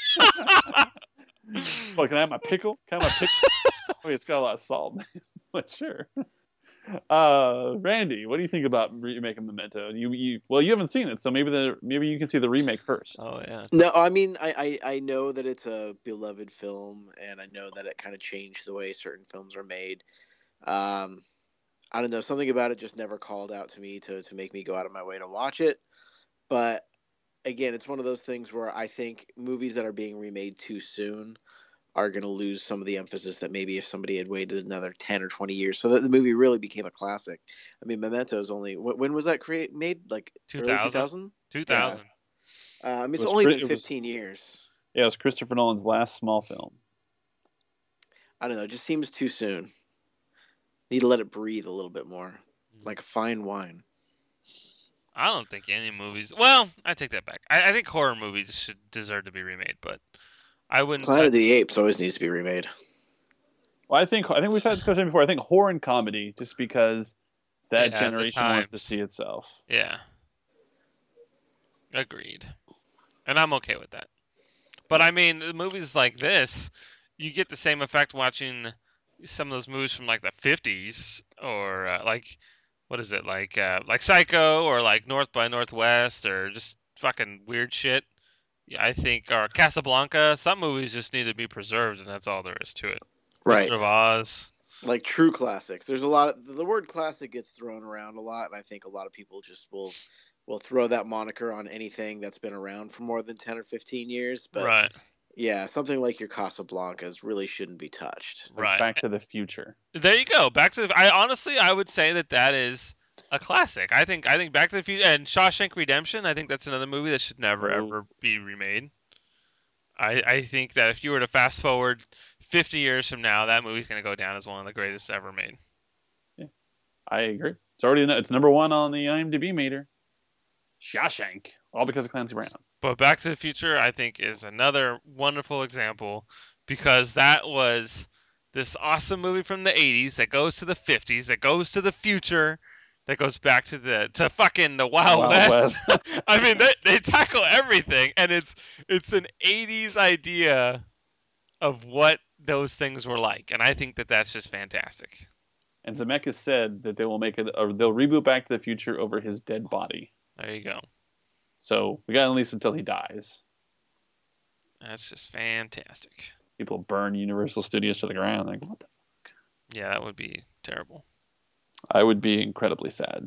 Oh, can I have my pickle? Can I have my pickle? Oh, it's got a lot of salt. But sure. Uh, Randy, what do you think about remaking Memento? You, you, well, you haven't seen it, so maybe the maybe you can see the remake first. Oh yeah. No, I mean, I, I, I know that it's a beloved film, and I know that it kind of changed the way certain films are made. Um, I don't know, something about it just never called out to me to, to make me go out of my way to watch it. But again, it's one of those things where I think movies that are being remade too soon are going to lose some of the emphasis that maybe if somebody had waited another ten or twenty years so that the movie really became a classic. I mean, Memento is only, wh- when was that create made? Like early two thousand? two thousand. Uh, I mean, it's It was only cri- been it was- fifteen years. Yeah, it was Christopher Nolan's last small film. I don't know. It just seems too soon. Need to let it breathe a little bit more, like a fine wine. I don't think any movies. Well, I take that back. I, I think horror movies should deserve to be remade, but I wouldn't. Planet of touch- the Apes always needs to be remade. Well, I think I think we've had this discussion before. I think horror and comedy, just because that Yeah, the generation wants to times. see itself. Yeah. Agreed. And I'm okay with that. But I mean, the movies like this, you get the same effect watching some of those movies from like the fifties or uh, like what is it like uh, like Psycho or like North by Northwest or just fucking weird shit. Yeah, I think or Casablanca. Some movies just need to be preserved, and that's all there is to it. Right. Wizard of Oz. Like true classics. There's a lot of, the word classic gets thrown around a lot, and I think a lot of people just will will throw that moniker on anything that's been around for more than ten or fifteen years. But Right. yeah, something like your Casablancas really shouldn't be touched. Like Right. Back to the Future. There you go. Back to the. I honestly, I would say that that is a classic. I think. I think Back to the Future and Shawshank Redemption. I think that's another movie that should never Oh. ever be remade. I I think that if you were to fast forward fifty years from now, that movie's gonna go down as one of the greatest ever made. I agree. It's already it's number one on the IMDb meter. Shawshank, all because of Clancy Brown. But Back to the Future, I think, is another wonderful example because that was this awesome movie from the eighties that goes to the fifties, that goes to the future, that goes back to the to fucking the Wild, Wild West. I mean, they they tackle everything, and it's it's an eighties idea of what those things were like, and I think that that's just fantastic. And Zemeckis said that they will make it, or they'll reboot Back to the Future over his dead body. There you go. So we got at least until he dies. That's just fantastic. People burn Universal Studios to the ground. Like, what the? Yeah, that would be terrible. I would be incredibly sad.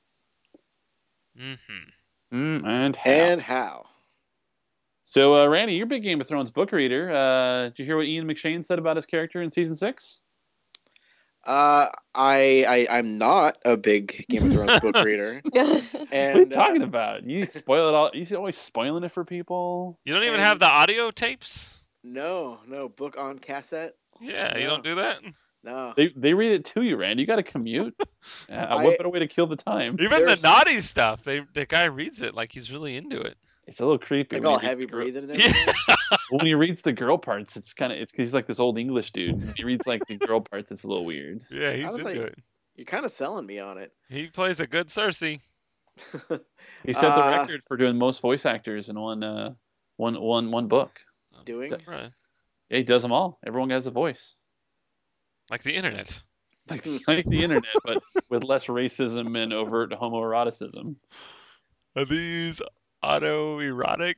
Mm-hmm. Mm, and how? And how? So, uh, Randy, you're a big Game of Thrones book reader. Uh, did you hear what Ian McShane said about his character in season six? Uh, I, I I'm not a big Game of Thrones book reader. What And are you uh, talking about? You spoil it all. You always spoiling it for people. You don't even And- have the audio tapes? no, no book on cassette. Yeah, you No. don't do that? No. They they read it to you, Randy. You got to commute. Uh, I- what better way to kill the time? Even There's- the naughty stuff, they the guy reads it like he's really into it. It's a little creepy. Like when all he reads heavy the girl- breathing and Yeah. everything. When he reads the girl parts, it's kind of it's 'cause he's like this old English dude. When he reads like the girl parts, it's a little weird. Yeah, I he's was into like- it. You're kind of selling me on it. He plays a good Cersei. He set the Uh, record for doing most voice actors in one uh one one one book. Doing? So- Right. Yeah, he does them all. Everyone has a voice. Like the internet. Like, like the internet, but with less racism and overt homoeroticism. Are these autoerotic?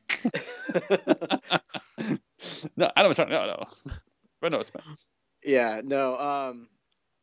No, I don't talk. No, no. But no offense. Yeah, no. Um,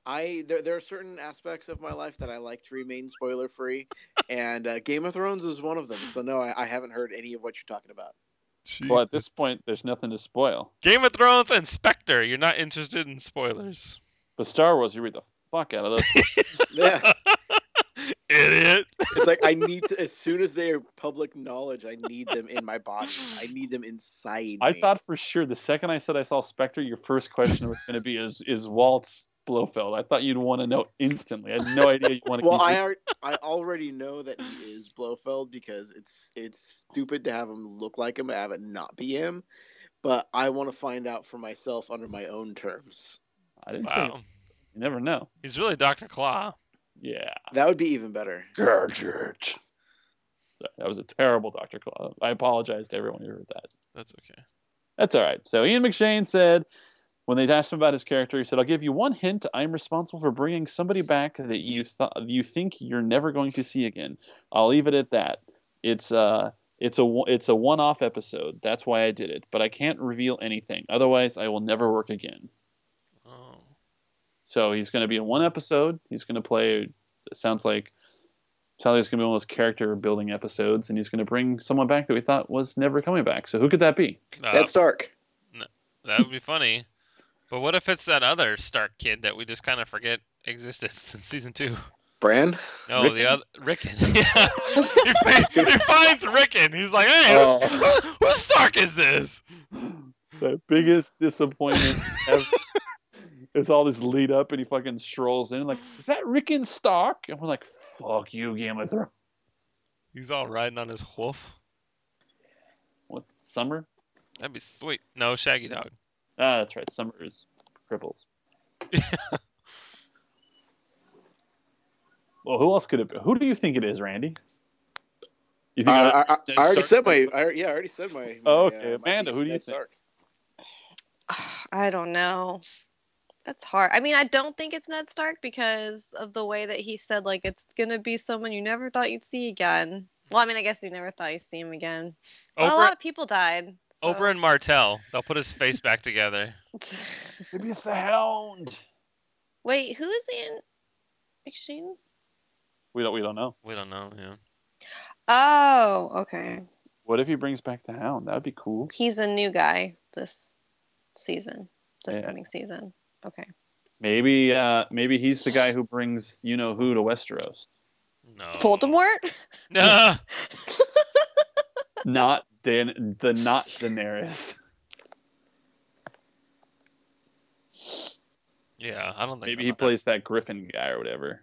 I there there are certain aspects of my life that I like to remain spoiler free, and uh, Game of Thrones is one of them. So no, I, I haven't heard any of what you're talking about. Well, at Jesus. this point, there's nothing to spoil. Game of Thrones and Spectre. You're not interested in spoilers. But Star Wars, you read the fuck out of those. Yeah, Idiot. it's like I need to as soon as they are public knowledge, I need them in my body. I need them inside I me. thought for sure the second I said I saw Spectre, your first question was going to be, is is Waltz Blofeld? I thought you'd want to know instantly. I had no idea you want to Well, keep I it. ar- I already know that he is Blofeld because it's it's stupid to have him look like him, have it not be him. But I want to find out for myself under my own terms. I didn't say Wow. you never know. He's really Doctor Claw. Yeah. That would be even better. Gadget. Sorry, that was a terrible Doctor Claw. I apologize to everyone who heard that. That's okay. That's all right. So Ian McShane said, when they asked him about his character, he said, "I'll give you one hint. I'm responsible for bringing somebody back that you thought you think you're never going to see again. I'll leave it at that. It's uh, it's a it's a one-off episode. That's why I did it. But I can't reveal anything. Otherwise, I will never work again." Oh. So he's going to be in one episode. He's going to play. It sounds like sounds like it's going to be one of those character building episodes, and he's going to bring someone back that we thought was never coming back. So who could that be? Uh, That's Stark. that would be funny. But what if it's that other Stark kid that we just kind of forget existed since season two? Bran? No, Rickon? the other Rickon. Yeah. he, fi- he finds Rickon. He's like, hey, Oh. who's, whose Stark is this? The biggest disappointment ever. It's all this lead up, and he fucking strolls in like, "Is that Rickon Stark?" And we're like, "Fuck you, Game of Thrones." He's all riding on his wolf. What, Summer? That'd be sweet. No, Shaggy Dog. Ah, that's right. Summer is cripples. Well, who else could it be? Who do you think it is, Randy? You Uh, think? I, I, Ned I already Stark? said my. I, yeah, I already said my. my Oh, okay. uh, my Amanda, piece, who do you Ned think? Stark. I don't know. That's hard. I mean, I don't think it's Ned Stark because of the way that he said, like, it's gonna be someone you never thought you'd see again. Well, I mean, I guess we never thought you'd see him again. But a Oprah, lot of people died. So. Oprah and Martell. They'll put his face back together. Maybe it's the Hound. Wait, who is Ian McShane? We don't. We don't know. We don't know. Yeah. Oh, okay. What if he brings back the Hound? That would be cool. He's a new guy this season, this Yeah. coming season. Okay. Maybe. Uh, maybe he's the guy who brings you know who to Westeros. No. Voldemort? No. Not Dan. The not Daenerys. Yeah, I don't think. Maybe I he know. plays that Griffin guy or whatever.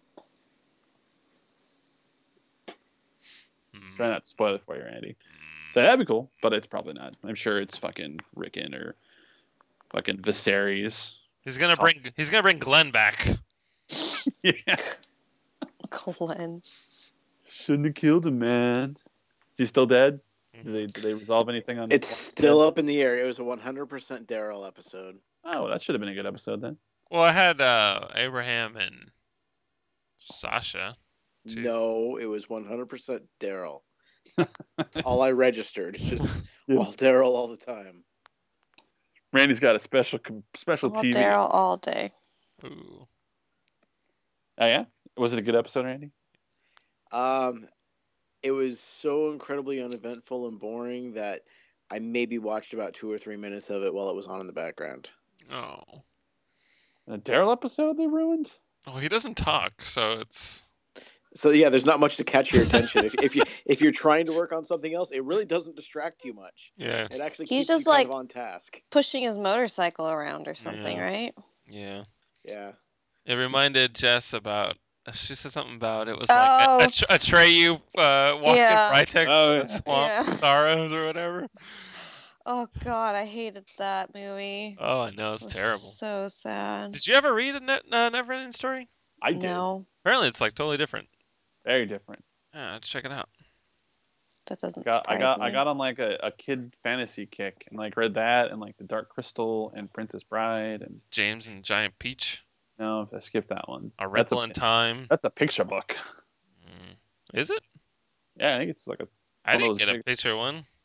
Hmm. Try not to spoil it for you, Randy. So that'd be cool, but it's probably not. I'm sure it's fucking Rickon or fucking Viserys. He's gonna bring. He's gonna bring Glenn back. Yeah. Glenn. Shouldn't have killed him, man. Is he still dead? Did they did they resolve anything on? It's still up in the air. It was a one hundred percent Daryl episode. Oh, well, that should have been a good episode then. Well, I had uh, Abraham and Sasha. Gee. No, it was one hundred percent Daryl. That's all I registered. It's just Yeah. all Daryl all the time. Randy's got a special special All T V. Daryl all day. Ooh. Oh yeah, was it a good episode, Randy? Um, it was so incredibly uneventful and boring that I maybe watched about two or three minutes of it while it was on in the background. Oh. A Daryl episode they ruined. Well, he doesn't talk, so it's. So yeah, there's not much to catch your attention. if, if you if you're trying to work on something else, it really doesn't distract you much. Yeah. It actually He's keeps just you kind like- of on task. Pushing his motorcycle around or something, Yeah. right? Yeah. Yeah. It reminded Jess about. She said something about it was like a, Oh. a, tr- a Treyu uh, walking Yeah. Britex Oh, in yeah. the swamp, Yeah. Sorrows or whatever. Oh God, I hated that movie. Oh, I know, it's It was terrible. So sad. Did you ever read a ne- uh, Neverending Story? I did. No, Apparently, it's like totally different. Very different. Yeah, I'd check it out. that doesn't Got, I surprise got me. I got on like a, a kid fantasy kick and like read that and like the Dark Crystal and Princess Bride and James and Giant Peach, no, I skipped that one. A That's Wrinkle a, in Time. That's a picture book. Mm. Is it? Yeah, I think it's like a I One of didn't those get a big- picture one.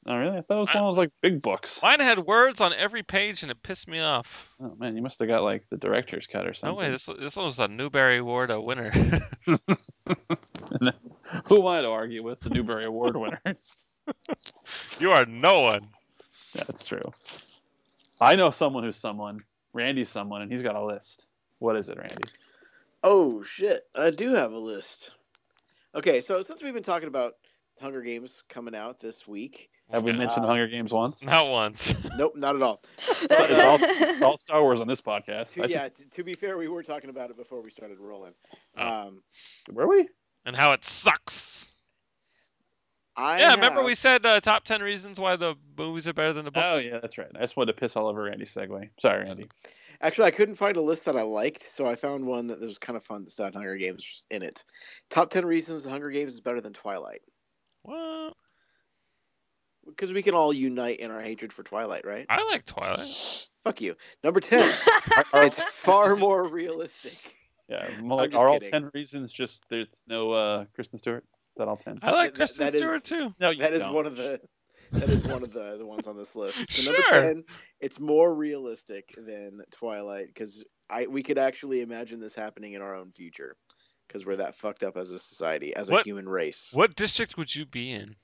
Oh, really? I thought it was I- one of those like big books. Mine had words on every page, and it pissed me off. Oh man, you must have got like the director's cut or No something. way, this this one was a Newbery Award a winner. Who am I to argue with the Newbery Award winners? You are no one. Yeah, that's true. I know someone who's someone. Randy's someone, and he's got a list. What is it, Randy? Oh shit! I do have a list. Okay, so since we've been talking about Hunger Games coming out this week, Have we Okay. mentioned Uh, the Hunger Games once? Not once. nope, not at all. It's all, it's all Star Wars on this podcast. To, I see- yeah, t- to be fair, we were talking about it before we started rolling. Oh. Um, Were we? And how it sucks. I Yeah, remember have- we said uh, top ten reasons why the movies are better than the book? Oh yeah, that's right. I just wanted to piss all over Randy's segue. Sorry, Randy. Actually, I couldn't find a list that I liked, so I found one that was kind of fun that still had Hunger Games in it. Top ten reasons the Hunger Games is better than Twilight. What? Because we can all unite in our hatred for Twilight, right? I like Twilight. Fuck you. Number ten. It's far more realistic. Yeah, more like, just are all kidding. ten reasons just there's no uh, Kristen Stewart? Is that all ten? I like That- Kristen that is- Stewart too. No, you That is don't. one of the that is one of the, the ones on this list. So number Sure. ten, it's more realistic than Twilight because I we could actually imagine this happening in our own future because we're that fucked up as a society, as a What- human race. What district would you be in?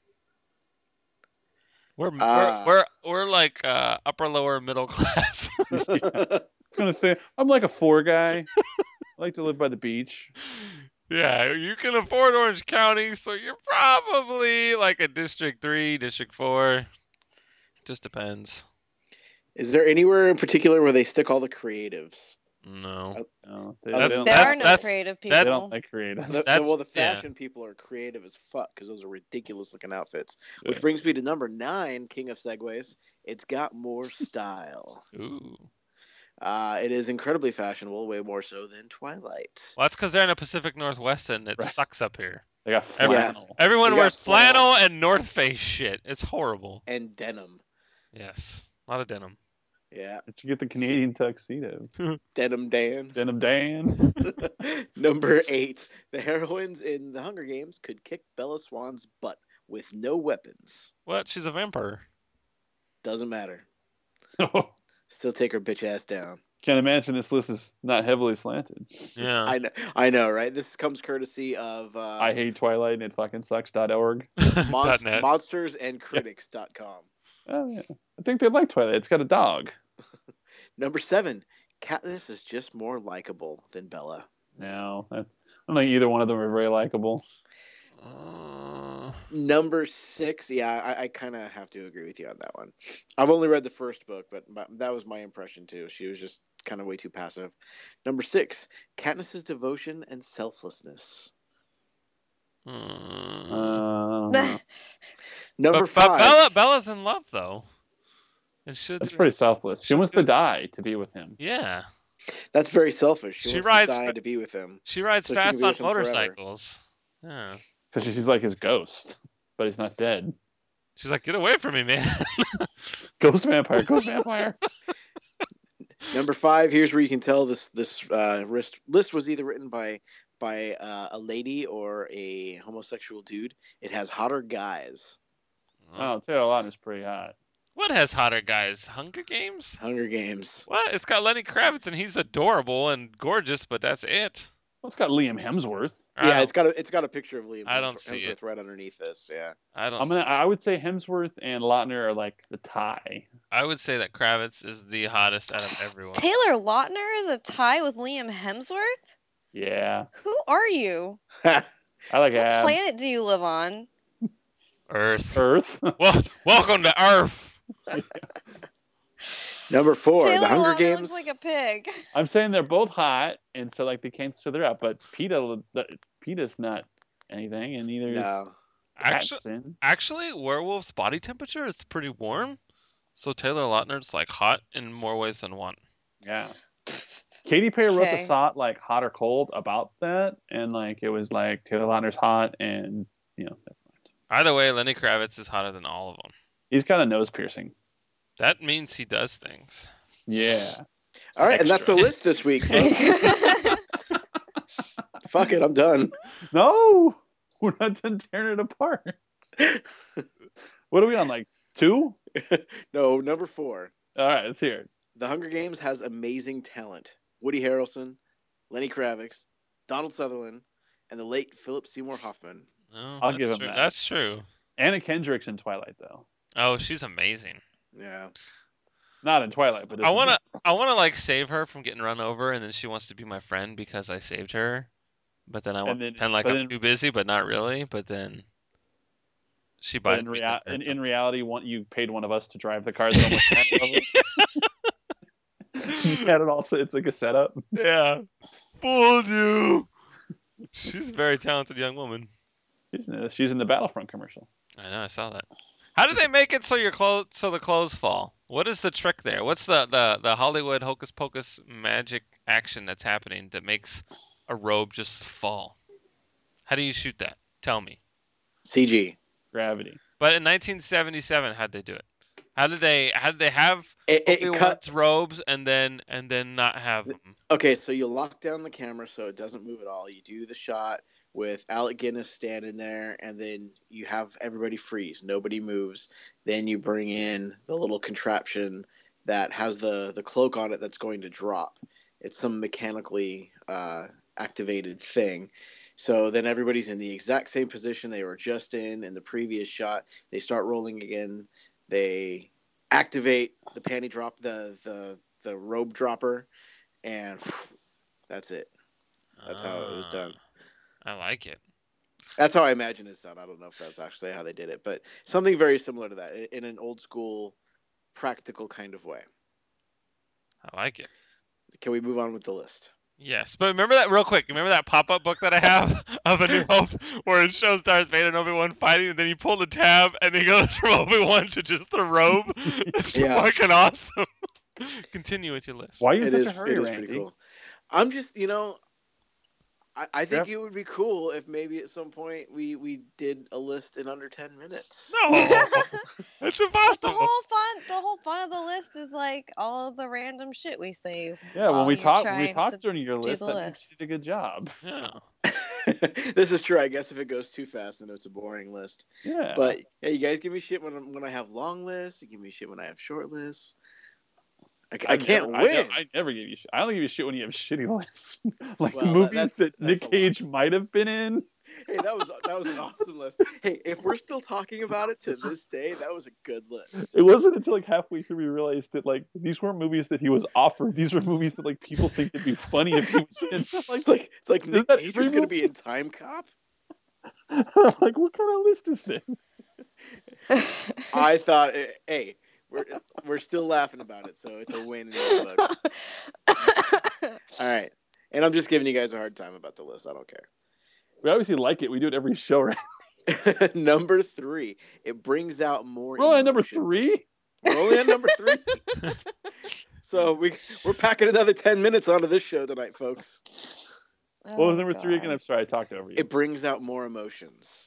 We're Ah. we're, we're we're like uh, upper lower middle class. I was gonna say I'm like a four guy. I like to live by the beach. Yeah, you can afford Orange County, so you're probably like a District Three, District Four. Just depends. Is there anywhere in particular where they stick all the creatives? No. No, they, That's- they don't, there that's- are no that's- creative they that's- people. don't like creative. The, the- That's- well, the yeah. fashion people are creative as fuck because those are ridiculous looking outfits. Which Yeah. brings me to number nine, King of Segways. It's got more style. Ooh. Uh, it is incredibly fashionable, way more so than Twilight. Well, that's because they're in the Pacific Northwest and it Right. sucks up here. They got Every- flannel. Everyone They got wears flannel. flannel and North Face shit. It's horrible. And denim. Yes. A lot of denim. Yeah. But you get the Canadian tuxedo. Denim Dan. Denim Dan. Number eight. The heroines in the Hunger Games could kick Bella Swan's butt with no weapons. What? She's a vampire. Doesn't matter. Still take her bitch ass down. Can't imagine this list is not heavily slanted. Yeah. I know, I know, right? This comes courtesy of uh, I hate Twilight and it fucking sucks dot org. monst- net. monsters and critics dot com. Oh yeah, I think they like Twilight. It's got a dog. Number seven. Katniss is just more likable than Bella. No, I I don't think either one of them are very likable. Uh, Number six, yeah, I, I kind of have to agree with you on that one. I've only read the first book, but my, that was my impression too. She was just kind of way too passive. Number six, Katniss's devotion and selflessness. uh, Uh, Number but, five, but Bella, Bella's in love though. And should. that's pretty selfless. She should wants do- to die to be with him. Yeah. that's very selfish. She, She wants rides to die fa- to be with him. She rides So she can fast be on with him forever. motorcycles. Yeah. Because she's like his ghost, but he's not dead. She's like, get away from me, man. Ghost vampire, ghost vampire. Number five, here's where you can tell this this uh, list list was either written by by uh, a lady or a homosexual dude. It has hotter guys. Oh, Taylor Lautner's pretty hot. What has hotter guys? Hunger Games? Hunger Games. What? It's got Lenny Kravitz and he's adorable and gorgeous, but that's it. Well, it's got Liam Hemsworth. I Yeah, don't- it's got a it's got a picture of Liam I don't Hemsworth see it. right underneath this. Yeah. I don't. I'm gonna. s- I would say Hemsworth and Lautner are like the tie. I would say that Kravitz is the hottest out of everyone. Taylor Lautner is a tie with Liam Hemsworth? Yeah, Who are you? I like What abs. planet do you live on? Earth. Earth. Well, welcome to Earth. Number four, Taylor The Hunger Lautner Games. looks like a pig. I'm saying they're both hot, and so like they cancel each other out. But Peta, the- Peta's not anything, and neither No. Actually, is Pattinson. actually, werewolf's body temperature is pretty warm, so Taylor Lautner's like hot in more ways than one. Yeah. Katy Perry wrote Okay. the song like hot or cold about that, and like it was like Taylor Lautner's hot, and you know Either way, Lenny Kravitz is hotter than all of them. he's got a nose piercing. That means he does things. Yeah. All right, and that's the Extra. list this week. folks. Fuck it, I'm done. No, we're not done tearing it apart. What are we on, like two? No, number four. All right, let's hear it. The Hunger Games has amazing talent. Woody Harrelson, Lenny Kravitz, Donald Sutherland, and the late Philip Seymour Hoffman. Oh, I'll that's give him true. that. That's true. Anna Kendrick's in Twilight, though. Oh, she's amazing. Yeah. Not in Twilight, but I wanna, I wanna like save her from getting run over, and then she wants to be my friend because I saved her. But then I want to then, pretend like but I'm then, too busy, but not really. But then she but buys in, me rea- in, dinner. in reality, one, you paid one of us to drive the car that almost ran over. You had it all. So it's like a setup. Yeah, fooled you. She's a very talented young woman. She's in, the, she's in the Battlefront commercial. I know, I saw that. How do they make it so your clothes, so the clothes fall? What is the trick there? What's the, the, the Hollywood hocus pocus magic action that's happening that makes a robe just fall? How do you shoot that? Tell me. C G. Gravity. But in nineteen seventy-seven, how'd they do it? How did they how did they have It, it Obi-Wan's cut. robes and then and then not have them? Okay, so you lock down the camera so it doesn't move at all. You do the shot with Alec Guinness standing there, and then you have everybody freeze. Nobody moves. Then you bring in the little contraption that has the, the cloak on it that's going to drop. It's some mechanically uh, activated thing. So then everybody's in the exact same position they were just in in the previous shot. They start rolling again. They activate the panty drop, the the, the robe dropper, and whew, that's it. That's how it was done. Ah, I like it. That's how I imagine it's done. I don't know if that's actually how they did it, but something very similar to that in an old school, practical kind of way. I like it. Can we move on with the list? Yes, but remember that real quick. Remember that pop-up book that I have of A New Hope, where it shows Darth Vader and Obi-Wan fighting, and then you pull the tab, and it goes from Obi-Wan to just the robe. It's Yeah. fucking awesome. Continue with your list. Why are you in It such is. a hurry, It is Randy? pretty cool. I'm just, you know, I, I think Yep. it would be cool if maybe at some point we we did a list in under ten minutes. No, that's But the impossible. whole fun, the whole fun of the list is like all of the random shit we say. Yeah, when while we you're talk, when we trying talked to during your do list, the that means list. you did a good job. Yeah. This is true. I guess if it goes too fast, then it's a boring list. Yeah. But yeah, you guys give me shit when when I have long lists. You give me shit when I have short lists. I, I I've can't never, win. I, ne- I never give you shit. I only give you shit when you have shitty lists, like Well, that- movies that's- that that's Nick a lot. Cage might have been in. Hey, that was that was an awesome list. Hey, if we're still talking about it to this day, that was a good list. It wasn't until like halfway through we realized that like these weren't movies that he was offered. These were movies that like people think it'd be funny if he was in. Like, It's like it's like Nick that Cage every was going to movie? be in Time Cop. like, what kind of list is this? I thought, eh, hey, we're we're still laughing about it, so it's a win in my book. All right, and I'm just giving you guys a hard time about the list. I don't care. We obviously like it. We do it every show, right? Number three, it brings out more. We're only at number emotions. three. We're only at number three. So we we're packing another ten minutes onto this show tonight, folks. What was Oh, number three again? God. I'm sorry, I talked over you. It brings out more emotions,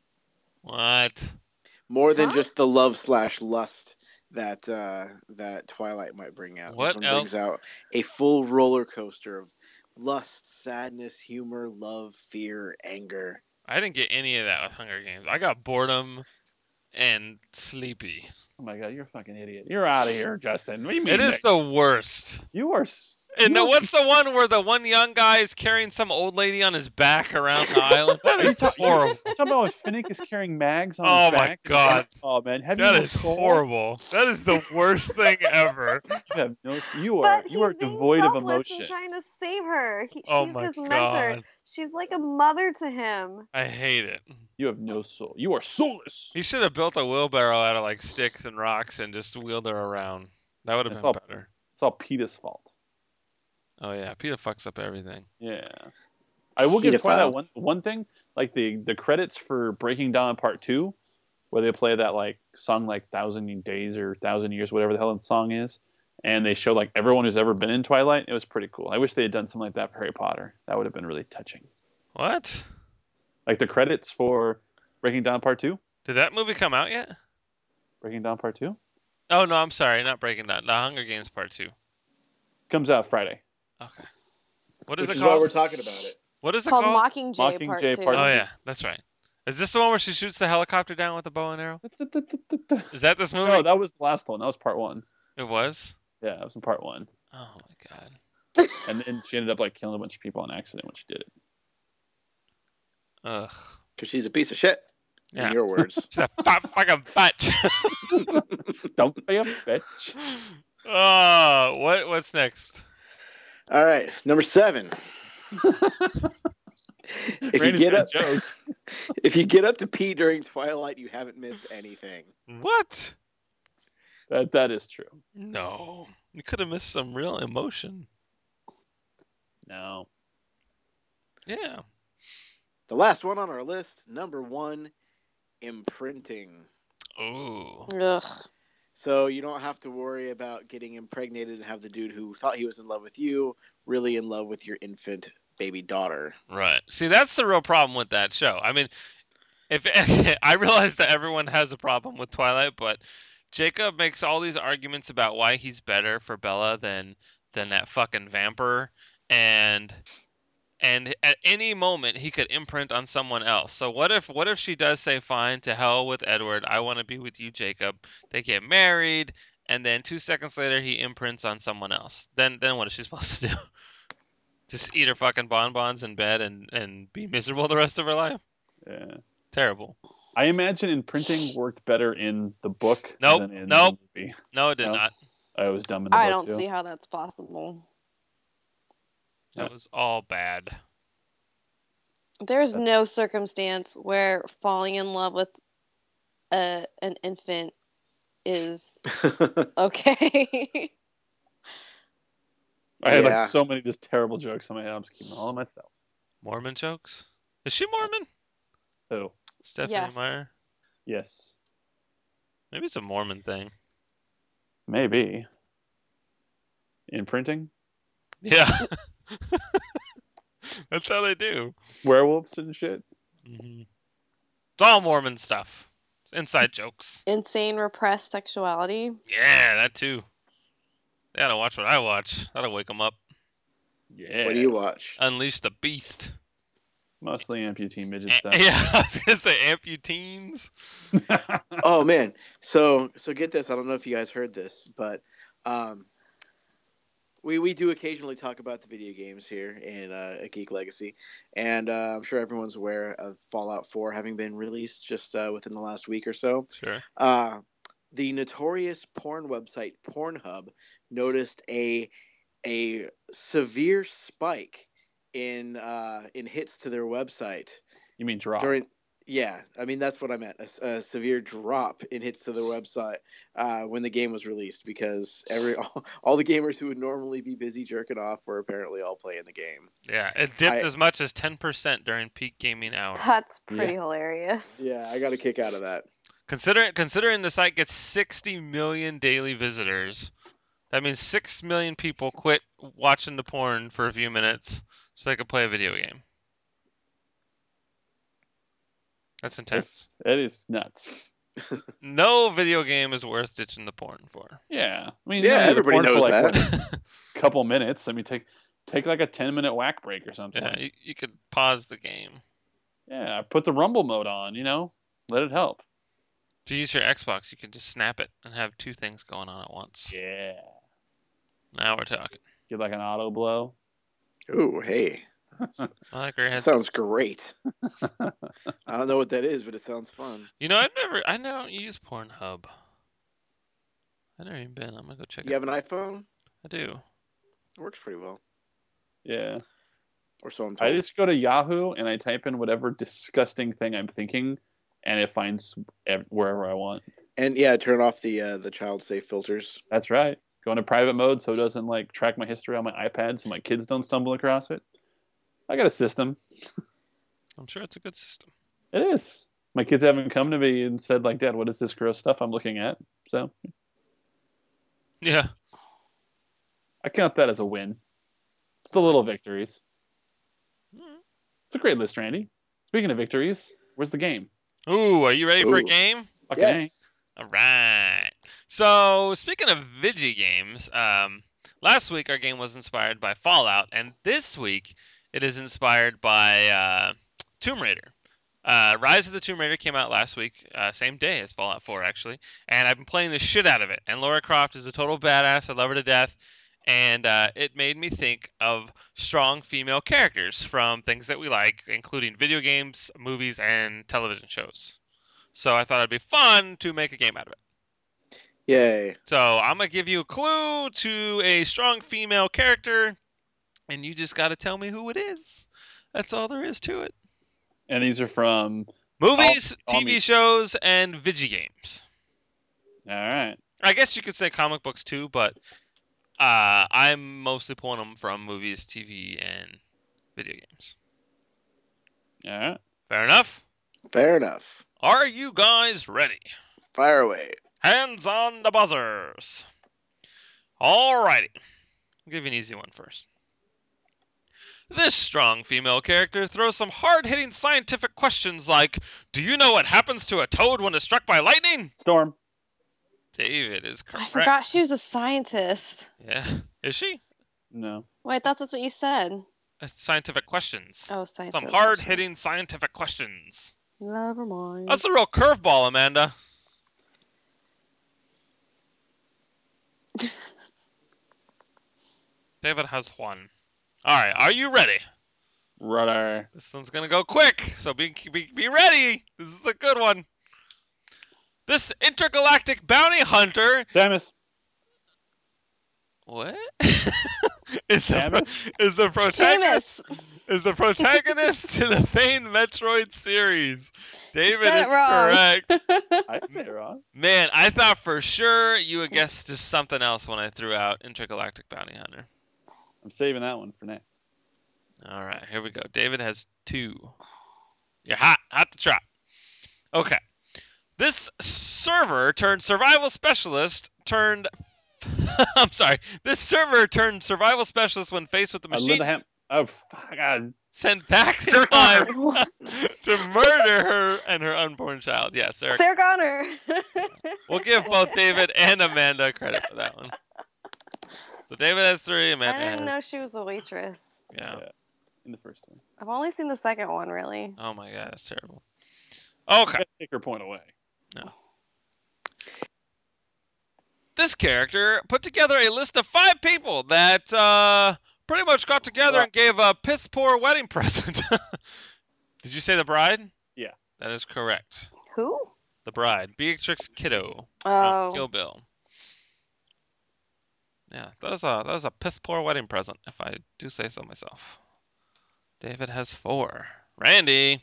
What? more than Huh? just the love slash lust that uh, that Twilight might bring out. What this one brings else? out a full roller coaster of lust, sadness, humor, love, fear, anger. I didn't get any of that with Hunger Games. I got boredom and sleepy. Oh my god, you're a fucking idiot. You're out of here, Justin. What do you mean? It is that? the worst. You are. s- And you are- what's the one where the one young guy is carrying some old lady on his back around the island? That Are you is ta- horrible. You're talking about when Finnick is carrying Mags on Oh his my back? and- God. Oh man, have you That no is soul? horrible. That is the worst thing ever. You have no. You are. But You are he's being devoid of selfless emotion. and trying to save her. He, Oh she's my his mentor. God. She's like a mother to him. I hate it. You have no soul. You are soulless. He should have built a wheelbarrow out of like sticks and rocks and just wheeled her around. That would have It's been all- better. It's all Peeta's fault. Oh yeah, Peter fucks up everything. Yeah. I will give Pedophile. Twilight one one thing. Like the the credits for Breaking Dawn Part Two, where they play that like song like Thousand Days or Thousand Years, whatever the hell the song is, and they show like everyone who's ever been in Twilight. It was pretty cool. I wish they had done something like that for Harry Potter. That would have been really touching. What? Like the credits for Breaking Dawn Part Two. Did that movie come out yet? Breaking Dawn Part Two Oh no, I'm sorry, not Breaking Down. The Hunger Games Part Two. comes out Friday. Okay. What is Which it is why called? we're talking about it. What is It's it called called? Mockingjay, Part Mockingjay Two. Part Oh Two. yeah, that's right. Is this the one where she shoots the helicopter down with a bow and arrow? Is that this movie? No, that was the last one. That was part one. It was? Yeah, that was in part one. Oh my god. And then she ended up like killing a bunch of people on accident when she did it. Ugh. Because she's a piece of shit. Yeah. In your words. She's a fu- fucking bitch. Don't be a bitch. Oh, what what's next? All right, number seven. If you Randy's get got up, jokes. if you get up to pee during Twilight, you haven't missed anything. What? That that is true. No. You could have missed some real emotion. No. Yeah. The last one on our list, number one, imprinting. Ooh. Ugh. So you don't have to worry about getting impregnated and have the dude who thought he was in love with you really in love with your infant baby daughter. Right. See, that's the real problem with that show. I mean, if I realize that everyone has a problem with Twilight, but Jacob makes all these arguments about why he's better for Bella than than that fucking vampire, and and at any moment he could imprint on someone else. So what if what if she does say fine, to hell with Edward, I want to be with you, Jacob. They get married, and then two seconds later he imprints on someone else. Then then what is she supposed to do? Just eat her fucking bonbons in bed and and be miserable the rest of her life? Yeah. Terrible. I imagine imprinting worked better in the book Nope, than in nope. the movie. No, it did No? not. I was dumb in the I book don't too. see how that's possible. It was all bad. There's That's- no circumstance where falling in love with a an infant is okay. I had like Yeah. so many just terrible jokes in my head. I'm just keeping them all to myself. Mormon jokes? Is she Mormon? Oh, Stephanie Yes. Meyer? yes. Maybe it's a Mormon thing. Maybe. Imprinting? Yeah. That's how they do. Werewolves and shit? hmm It's all Mormon stuff. It's inside jokes. Insane repressed sexuality. Yeah, that too. They gotta watch what I watch. That'll wake them up. Yeah. What do you watch? Unleash the beast. Mostly amputee midget A- stuff. yeah, I was gonna say amputeens. Oh man. So so get this. I don't know if you guys heard this, but um we we do occasionally talk about the video games here in uh, a Geek Legacy, and uh, I'm sure everyone's aware of Fallout four having been released just uh, within the last week or so. Sure. Uh, the notorious porn website Pornhub noticed a a severe spike in uh, in hits to their website You mean drop? during. Yeah, I mean that's what I meant. A, s- a severe drop in hits to their website uh, when the game was released, because every all, all the gamers who would normally be busy jerking off were apparently all playing the game. Yeah, it dipped I- as much as ten percent during peak gaming hours. That's pretty hilarious. Yeah, I got a kick out of that. Considering considering the site gets sixty million daily visitors, that means six million people quit watching the porn for a few minutes so they could play a video game. That's intense. It's, it is nuts. No video game is worth ditching the porn for. Yeah. I mean, Yeah, you only need the everybody porn for knows like that. what, a couple minutes. I mean, take take like a ten minute whack break or something. Yeah, you, you could pause the game. Yeah. Put the rumble mode on. You know, let it help. If you use your Xbox, you can just snap it and have two things going on at once. Yeah. Now we're talking. Get like an auto blow. Ooh, hey, I agree. that sounds great. I don't know what that is, but it sounds fun. You know, I've never, I don't use Pornhub. I've never even been. I'm gonna go check You it. have an iPhone? I do. It works pretty well, Yeah. or so I'm told. I just go to Yahoo and I type in whatever disgusting thing I'm thinking, and it finds ev- wherever I want. And yeah, turn off the uh, the child safe filters. That's right. Go into private mode so it doesn't like track my history on my iPad, so my kids don't stumble across it. I got a system. I'm sure it's a good system. It is. My kids haven't come to me and said like, "Dad, what is this gross stuff I'm looking at?" So Yeah. I count that as a win. It's the little victories. It's a great list, Randy. Speaking of victories, where's the game? Ooh, are you ready for a Ooh. game? Fucking A. Yes. All right. So, speaking of Vigi games, um, last week our game was inspired by Fallout, and this week it is inspired by uh, Tomb Raider. Uh, Rise of the Tomb Raider came out last week, uh, same day as Fallout four, actually. And I've been playing the shit out of it. And Lara Croft is a total badass. I love her to death. And uh, it made me think of strong female characters from things that we like, including video games, movies, and television shows. So I thought it'd be fun to make a game out of it. Yay. So I'm going to give you a clue to a strong female character, and you just got to tell me who it is. That's all there is to it. And these are from. Movies, all T V me- shows, and video games. All right. I guess you could say comic books too, but uh, I'm mostly pulling them from movies, T V, and video games. All right. Fair enough? Fair enough. Are you guys ready? Fire away. Hands on the buzzers. Alrighty. I'll give you an easy one first. This strong female character throws some hard-hitting scientific questions like, do you know what happens to a toad when it's struck by lightning? Storm. David is I correct. forgot she was a scientist. Yeah. Is she? No. Wait, that's what you said. It's scientific questions. Oh, scientist. Some hard-hitting scientific questions. Never mind. That's a real curveball, Amanda. David has one. All right, are you ready? Rudder. This one's gonna go quick, so be, be be ready. This is a good one. This intergalactic bounty hunter. Samus. What? is the pro- Samus? is the protagonist Seamus! is the protagonist to the famed Metroid series. David said is it wrong. correct. I didn't say it wrong. Man, I thought for sure you would guess just something else when I threw out intergalactic bounty hunter. I'm saving that one for next. All right, here we go. David has two. You're hot, hot to trot. Okay. This server turned survival specialist turned. I'm sorry. This server turned survival specialist when faced with the Uh, machine Linda Ham. Oh, fuck. God. sent back in Sarah time Connor. to murder her and her unborn child. Yeah, Sarah. Sarah Connor! We'll give both David and Amanda credit for that one. So David has three. I Amanda didn't know has. she was a waitress. Yeah. Yeah. In the first one. I've only seen the second one, really. Oh my God, that's terrible. Okay. Take her point away. This character put together a list of five people that uh, pretty much got together Well- and gave a piss poor wedding present. Did you say the bride? Yeah. That is correct. Who? The bride, Beatrix Kiddo from Oh. Kill Bill. Yeah, that was a that was a piss poor wedding present, if I do say so myself. David has four. Randy,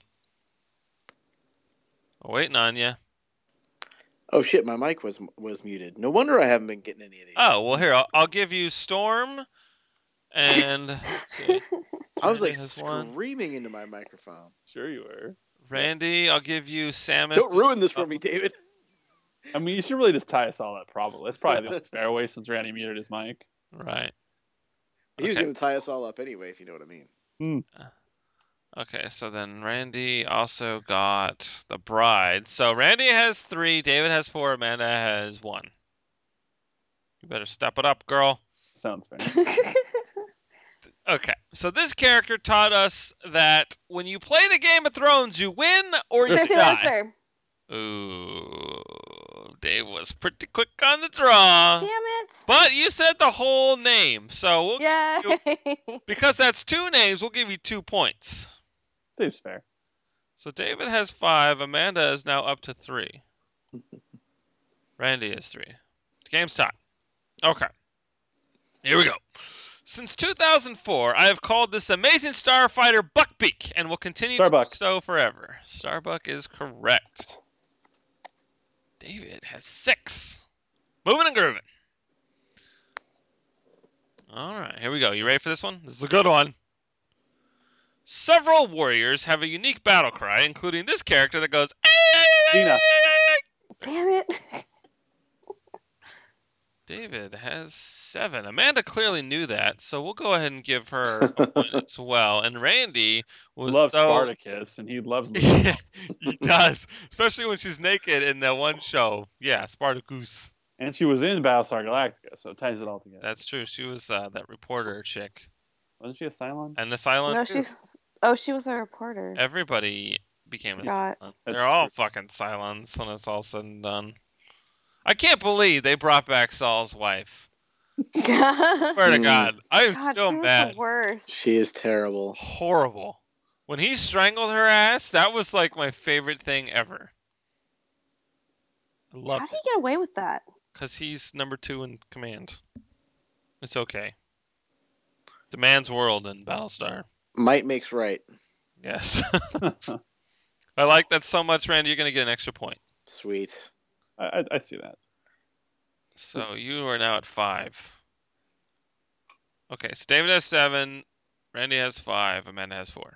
we're waiting on you. Oh shit, my mic was was muted. No wonder I haven't been getting any of these. Oh well, here I'll, I'll give you Storm, and let's see. I was like Randy has one. screaming into my microphone. Sure you were. Randy, I'll give you Samus. Don't ruin this for me, David. I mean, you should really just tie us all up, probably. That's probably the only fair way since Randy muted his mic. Right. He was Okay. going to tie us all up anyway, if you know what I mean. Okay, so then Randy also got the bride. So Randy has three, David has four, Amanda has one. You better step it up, girl. Sounds fair. Okay, so this character taught us that when you play the Game of Thrones, you win or you Cersei die. Lannister. Ooh, Dave was pretty quick on the draw. Damn it. But you said the whole name, so we'll, Yay. because that's two names, we'll give you two points. Seems fair. So David has five. Amanda is now up to three. Randy is three. The game's tied. Okay. Here we go. Since two thousand four, I have called this amazing starfighter Buckbeak, and will continue Starbuck. to do so forever. Starbuck is correct. David has six. Moving and grooving. All right, here we go. You ready for this one? This is a good one. Several warriors have a unique battle cry, including this character that goes. Gina. Damn it. David has seven. Amanda clearly knew that, so we'll go ahead and give her a point as well. And Randy was Loves so Spartacus, and he loves. he does, especially when she's naked in that one show. Yeah, Spartacus. And she was in Battlestar Galactica, so it ties it all together. That's true. She was uh, that reporter chick. Wasn't she a Cylon? And the silent. No, she's. Oh, she was a reporter. Everybody became a Forgot. Cylon. That's They're all true. fucking Cylons when it's all said and done. I can't believe they brought back Saul's wife. God, Swear to Mm. God, I am so she was mad. the worst. She is terrible. Horrible. When he strangled her ass, that was like my favorite thing ever. I How loved did it. he get away with that? Because he's number two in command. It's okay. It's a man's world in Battlestar. Might makes right. Yes. I like that so much, Randy. You're going to get an extra point. Sweet. I, I, I see that. So you are now at five. Okay, so David has seven. Randy has five. Amanda has four.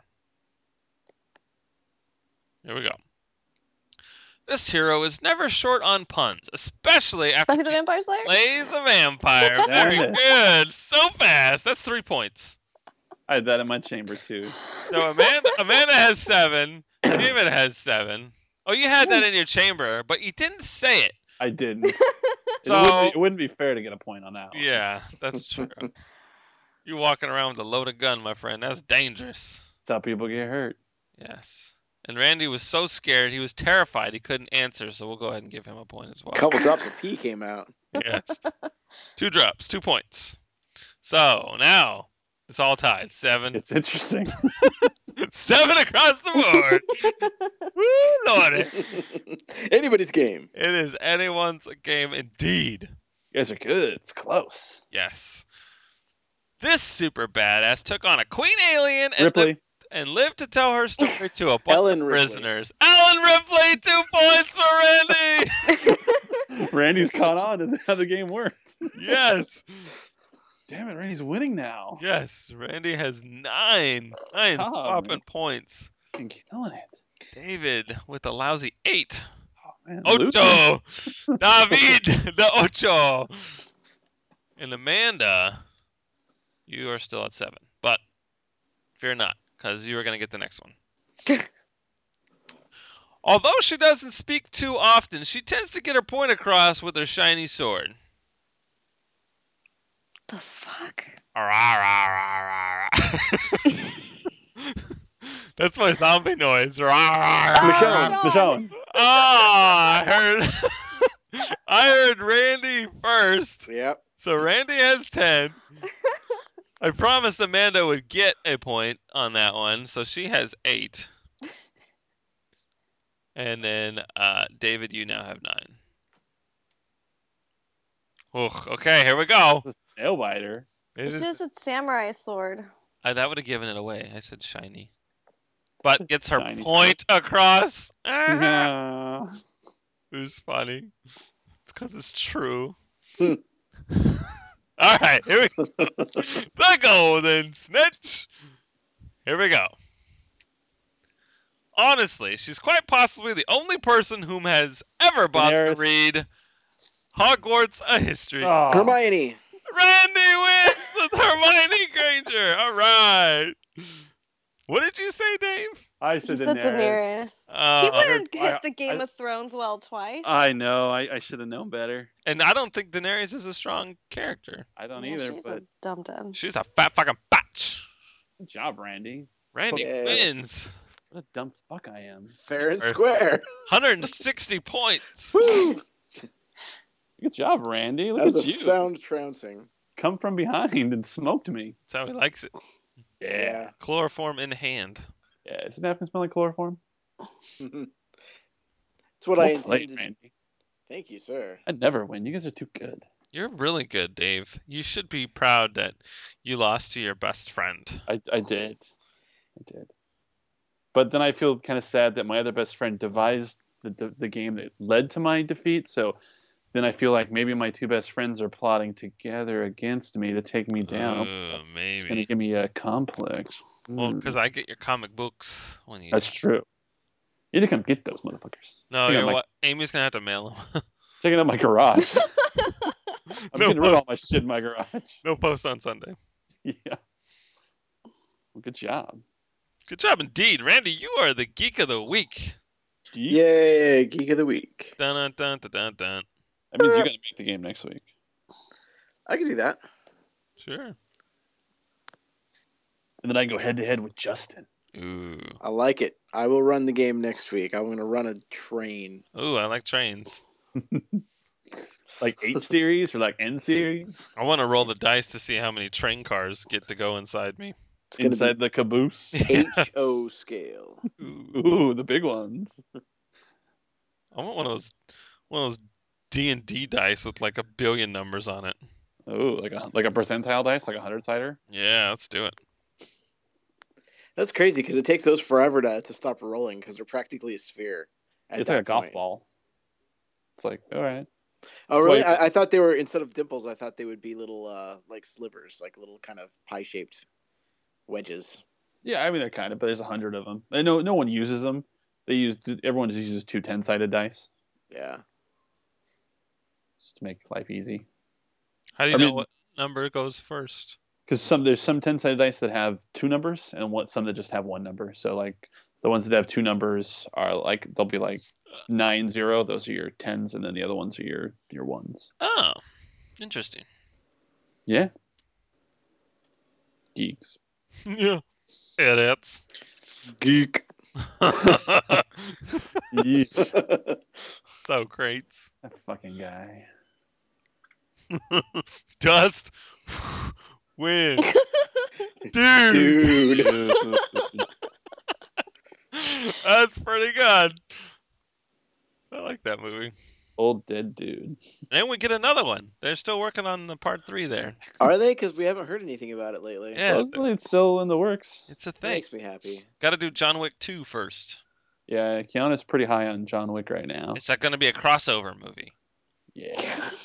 Here we go. This hero is never short on puns, especially after Buffy the he Vampire Slayer? plays a vampire. There Very it is. good. So fast. That's three points. I had that in my chamber too. So Amanda, Amanda has seven. David has seven. Oh, you had that in your chamber, but you didn't say it. I didn't. So it, wouldn't be, it wouldn't be fair to get a point on that one. yeah, that's true. You walking around with a loaded gun, my friend. That's dangerous. That's how people get hurt. Yes. And Randy was so scared, he was terrified, he couldn't answer. So we'll go ahead and give him a point as well. A couple drops of pee came out. Yes. Two drops, two points. So now it's all tied. Seven. It's interesting. Seven across the board. Woo, Lordy. Anybody's game. It is anyone's game indeed. You guys are good. It's close. Yes. This super badass took on a queen alien and, Ripley. lived, and lived to tell her story to a bunch Ellen of Ripley. prisoners. Ellen Ripley, two points for Randy. Randy's caught on to how the game works. Yes. Damn it, Randy's winning now. Yes. Randy has nine. Nine Oh, popping man. points. Fucking killing it. David with a lousy eight. Oh, man, losing. Ocho. David, the ocho. And Amanda, you are still at seven. But fear not, because you are going to get the next one. Although she doesn't speak too often, she tends to get her point across with her shiny sword. The fuck? That's my zombie noise. Michonne, Oh, Michonne. Ah, I heard. I heard Randy first. Yep. So Randy has ten. I promised Amanda would get a point on that one, so she has eight. And then uh, David, you now have nine. Ugh, okay, here we go. It's a nail biter. It It's is- just a samurai sword. I, that would have given it away. I said shiny. But gets her Shiny point across. Ah, Yeah. it was funny. It's because it's true. Hmm. All right, here we go. The golden snitch. Here we go. Honestly, she's quite possibly the only person whom has ever bothered Daenerys. to read Hogwarts: A History. Oh, Hermione. Randy wins with Hermione Granger. All right. What did you say, Dave? I He said said Daenerys. Daenerys. Uh, he wouldn't I- hit the Game I- of Thrones well twice. I know. I, I should have known better. and I don't think Daenerys is a strong character. I don't Yeah, either, she's but a dum dum. She's a fat fucking bitch. good job, Randy. Randy Yeah. wins. What a dumb fuck I am. Fair and Or- square. one hundred sixty points. Woo! Good job, Randy. Look That was at a you. sound trouncing. Come from behind and smoked me. That's how he likes it. Yeah. Chloroform in hand. Yeah. Does it happen to smell like chloroform? It's what I Well played, intended. Randy. Thank you, sir. I never win. You guys are too good. You're really good, Dave. You should be proud that you lost to your best friend. I, I did. I did. But then I feel kind of sad that my other best friend devised the, the, the game that led to my defeat. So then I feel like maybe my two best friends are plotting together against me to take me down. Ooh, It's going to maybe. give me a complex. Well, Hmm. because I get your comic books when you. That's true. You need to come get those motherfuckers. No, Hang on, you're Mike. what? Amy's gonna have to mail them. Taking up my garage. I'm No getting rid of po- all my shit in my garage. no post on Sunday. Yeah. Well, good job. Good job indeed, Randy. You are the geek of the week. Geek. Yay, Geek of the Week. Dun dun dun dun dun. dun. That means you got to make the game next week. I can do that. Sure. And then I go head to head with Justin. Ooh. I like it. I will run the game next week. I'm going to run a train. Ooh, I like trains. Like H series or like N series I want to roll the dice to see how many train cars get to go inside me. It's going to inside be the caboose. H O scale. Ooh. Ooh, the big ones. I want one of those one of those D and D dice with like a billion numbers on it. Ooh, like a like a percentile dice, like a hundred sider. Yeah, let's do it. That's crazy because it takes those forever to, to stop rolling because they're practically a sphere. At It's that like a golf point. ball. It's like, all right. Oh, really? Well, I, I thought they were, instead of dimples, I thought they would be little, uh, like slivers, like little kind of pie shaped wedges. Yeah, I mean they're kind of, but there's a hundred of them. And no, no one uses them. They use everyone just uses two ten-sided dice Yeah. just to make life easy. How do you I know mean- what number goes first? Because some there's some ten-sided dice that have two numbers, and what some that just have one number. So like the ones that have two numbers are like they'll be like nine zero. Those are your tens, and then the other ones are your your ones. Oh, interesting. Yeah. Geeks. Yeah. Idiots. Geek. Yeah. So crates. That fucking guy. Dust. Win. Dude. Dude. That's pretty good. I like that movie. Old dead dude. And we get another one. They're still working on the part three there. Are they? Because we haven't heard anything about it lately. Yeah, Supposedly it's still in the works. it's a That thing. makes me happy. Got to do John Wick two first. Yeah, Keanu's pretty high on John Wick right now. Is that going to be a crossover movie? Yeah.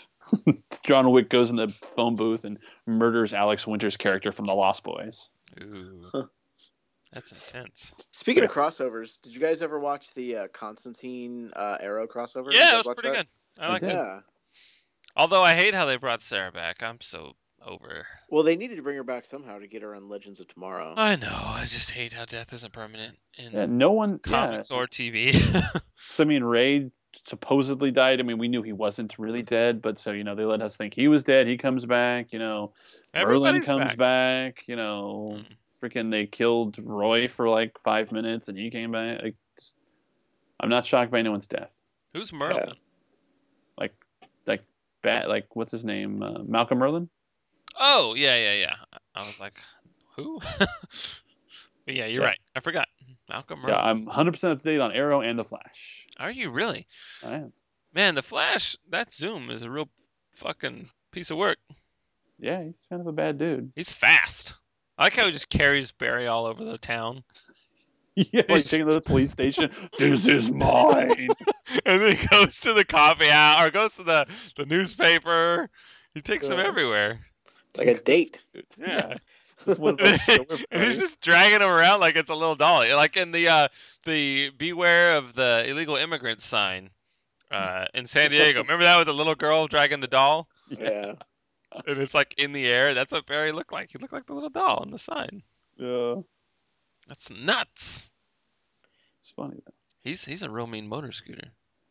John Wick goes in the phone booth and murders Alex Winter's character from The Lost Boys. Ooh. Huh. That's intense. Speaking of crossovers, did you guys ever watch the uh, Constantine uh, Arrow crossover? Did you Yeah, guys it was watch pretty that? good. I I like did. it. Yeah. Although I hate how they brought Sarah back. I'm so over. Well, they needed to bring her back somehow to get her on Legends of Tomorrow. I know. I just hate how death isn't permanent in Yeah, no one. comics yeah. or T V. So I mean, Ray supposedly died. I mean, we knew he wasn't really dead, but so you know, they let us think he was dead. He comes back. You know, Merlin Everybody's comes back. back. You know, Mm. freaking they killed Roy for like five minutes, and he came back. Like, I'm not shocked by anyone's death. Who's Merlin? Like, like bat. Like, what's his name? Uh, Malcolm Merlin. Oh, yeah, yeah, yeah. I was like, who? But yeah, you're Yeah. right. I forgot. Malcolm Yeah, Merlin. I'm one hundred percent up to date on Arrow and the Flash. Are you really? I am. Man, the Flash, that zoom is a real fucking piece of work. Yeah, he's kind of a bad dude. He's fast. I like how he just carries Barry all over the town. Yeah, like taking to the police station. This is mine. And then he goes to the coffee house or goes to the, the newspaper. He takes them Yeah. everywhere. It's like a date. Yeah. This one of those silver And he's parties. just dragging him around like it's a little doll. Like in the uh, the beware of the illegal immigrants sign uh, in San Diego. Remember that with the little girl dragging the doll? Yeah. And it's like in the air. That's what Barry looked like. He looked like the little doll on the sign. Yeah, That's nuts. it's funny though. He's he's a real mean motor scooter.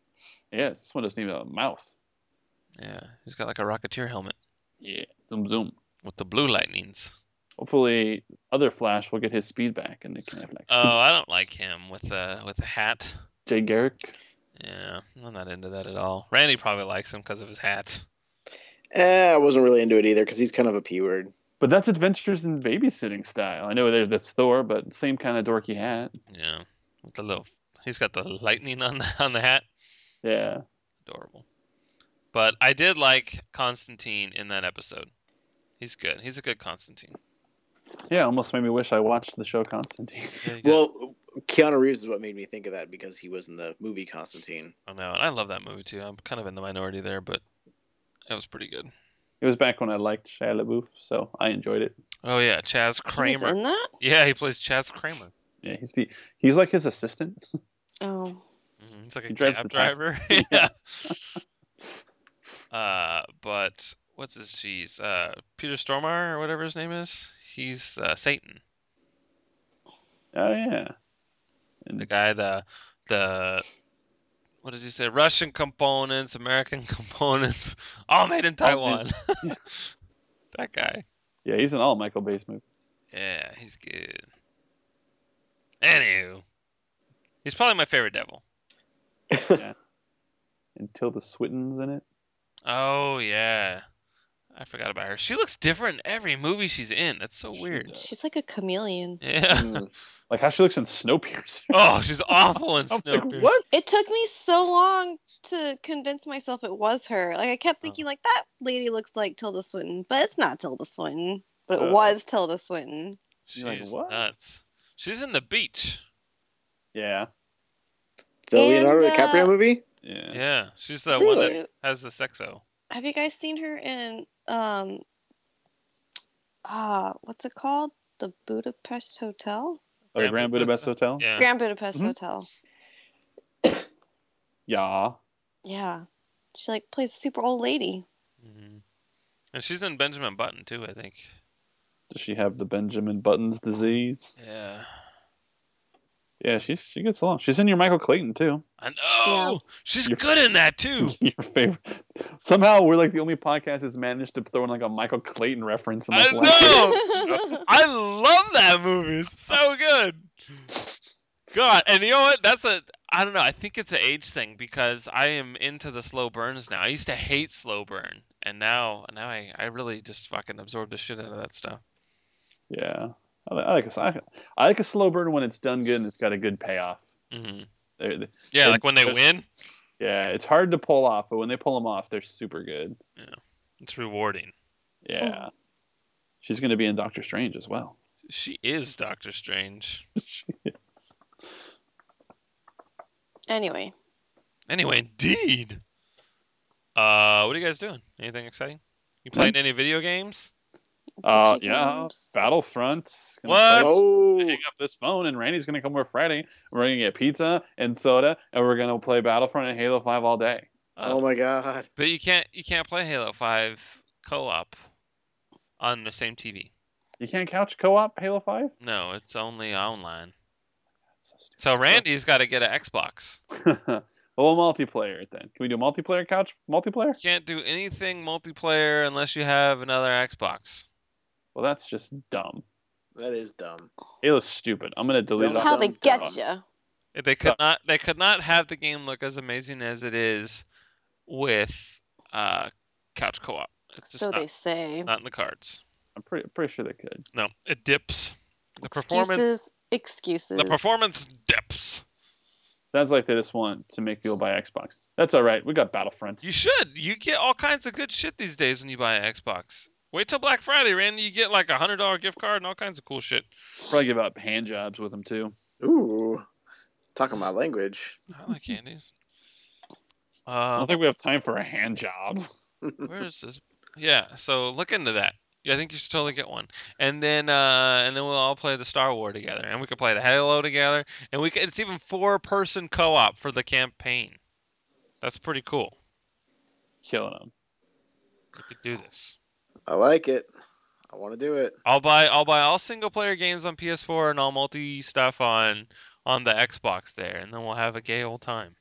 Yes, this one doesn't even have a mouth. Yeah, he's got like a Rocketeer helmet Yeah, zoom zoom. with the blue lightnings. Hopefully, other Flash will get his speed back, and they can have like Oh, super- I don't like him with the with the hat. Jay Garrick. Yeah, I'm not into that at all. Randy probably likes him because of his hat. Eh, I wasn't really into it either because he's kind of a P word. But that's Adventures in Babysitting style. I know there that's Thor, but same kind of dorky hat. Yeah, with the little. He's got the lightning on the on the hat. Yeah. Adorable. But I did like Constantine in that episode. He's good. He's a good Constantine. Yeah, almost made me wish I watched the show Constantine. Yeah, you got- Well, Keanu Reeves is what made me think of that because he was in the movie Constantine. I know, and I love that movie too. I'm kind of in the minority there, but it was pretty good. It was back when I liked Shia LaBeouf, so I enjoyed it. Oh yeah, Chaz He was Kramer. in that? Yeah, he plays Chaz Kramer. Yeah, he's the he's like his assistant. Oh. Mhm, He's like a He drives cab the taxi. driver. Yeah. Uh, but what's his cheese? Uh, Peter Stormare or whatever his name is. He's uh, Satan. Oh yeah. The guy, the the what does he say? Russian components, American components, all made in Taiwan. Yeah. That guy. Yeah, he's in all Michael Bay's movies. Yeah, he's good. Anywho, he's probably my favorite devil. Yeah. And Tilda Swinton's in it. Oh yeah, I forgot about her. She looks different in every movie she's in. That's so She weird. does. She's like a chameleon. Yeah. Mm. Like how she looks in Snowpiercer. Oh, she's awful in I'm like, Snowpiercer. what? It took me so long to convince myself it was her. Like I kept Oh. thinking, like that lady looks like Tilda Swinton, but it's not Tilda Swinton. But it Uh, was Tilda Swinton. She's You're like, what? nuts. She's in The Beach. Yeah. The And, Leonardo uh, DiCaprio movie? Yeah. Yeah, she's the Did one you- that has the sexo. Have you guys seen her in um uh what's it called? The Budapest Hotel? Oh, the Grand Budapest Hotel? Yeah. Grand Budapest Mhm. Hotel. Yeah. Yeah. She like plays a super old lady. hmm And she's in Benjamin Button too, I think. Does she have the Benjamin Buttons disease? Yeah. Yeah, she's she gets along. She's in your Michael Clayton too. I know. She's You're- good in that too. Your favorite. Somehow we're like the only podcast that's managed to throw in like a Michael Clayton reference. In, like, I last- know. I love that movie. It's so good. God, and you know what? That's a I don't know. I think it's an age thing because I am into the slow burns now. I used to hate slow burn, and now now I, I really just fucking absorb the shit out of that stuff. Yeah, I, li- I like a, I, I like a slow burn when it's done good and it's got a good payoff. hmm They're, they Yeah, they're- like when they they're- win, Yeah, it's hard to pull off, but when they pull them off, they're super good. it's rewarding. Yeah, she's gonna be in Doctor Strange as well. She is Doctor Strange. She is. Anyway, Anyway, indeed. Uh, what are you guys doing? Anything exciting? You playing any video games? Uh, video yeah, games. Battlefront. Gonna What? play- Oh, Hang up this phone, and Randy's gonna come over Friday. We're gonna get pizza and soda, and we're gonna play Battlefront and Halo Five all day. Oh, oh my God. but you can't you can't play Halo five co-op on the same T V. You can't couch co-op Halo Five. No, it's only online. So stupid. So Randy's got to get an Xbox. Well, multiplayer then. Can we do multiplayer couch multiplayer? You can't do anything multiplayer unless you have another Xbox. Well, that's just dumb. That is dumb. Halo's stupid. I'm gonna delete That's it. Dumb, off. how they dumb, get dumb. you. They could So- not they could not have the game look as amazing as it is with uh, couch co-op. It's just So not, they say. not in the cards. I'm pretty pretty sure they could. No, it dips. The performance Excuses. Excuses. the performance dips. Sounds like they just want to make people buy Xbox. That's all right. We got Battlefront. You should. You get all kinds of good shit these days when you buy an Xbox. Wait till Black Friday, Randy. You get like a hundred dollar gift card and all kinds of cool shit. Probably give out hand jobs with them too. Ooh, talking my language. I like candies. I Uh, don't think we have time for a hand job. where is this? Yeah, so look into that. Yeah, I think you should totally get one, and then uh, and then we'll all play the Star War together, and we can play the Halo together, and we can, it's even four person co op for the campaign. That's pretty cool. Killing them. We could do this. I like it. I want to do it. I'll buy I'll buy all single player games on P S four and all multi stuff on on the Xbox there, and then we'll have a gay old time.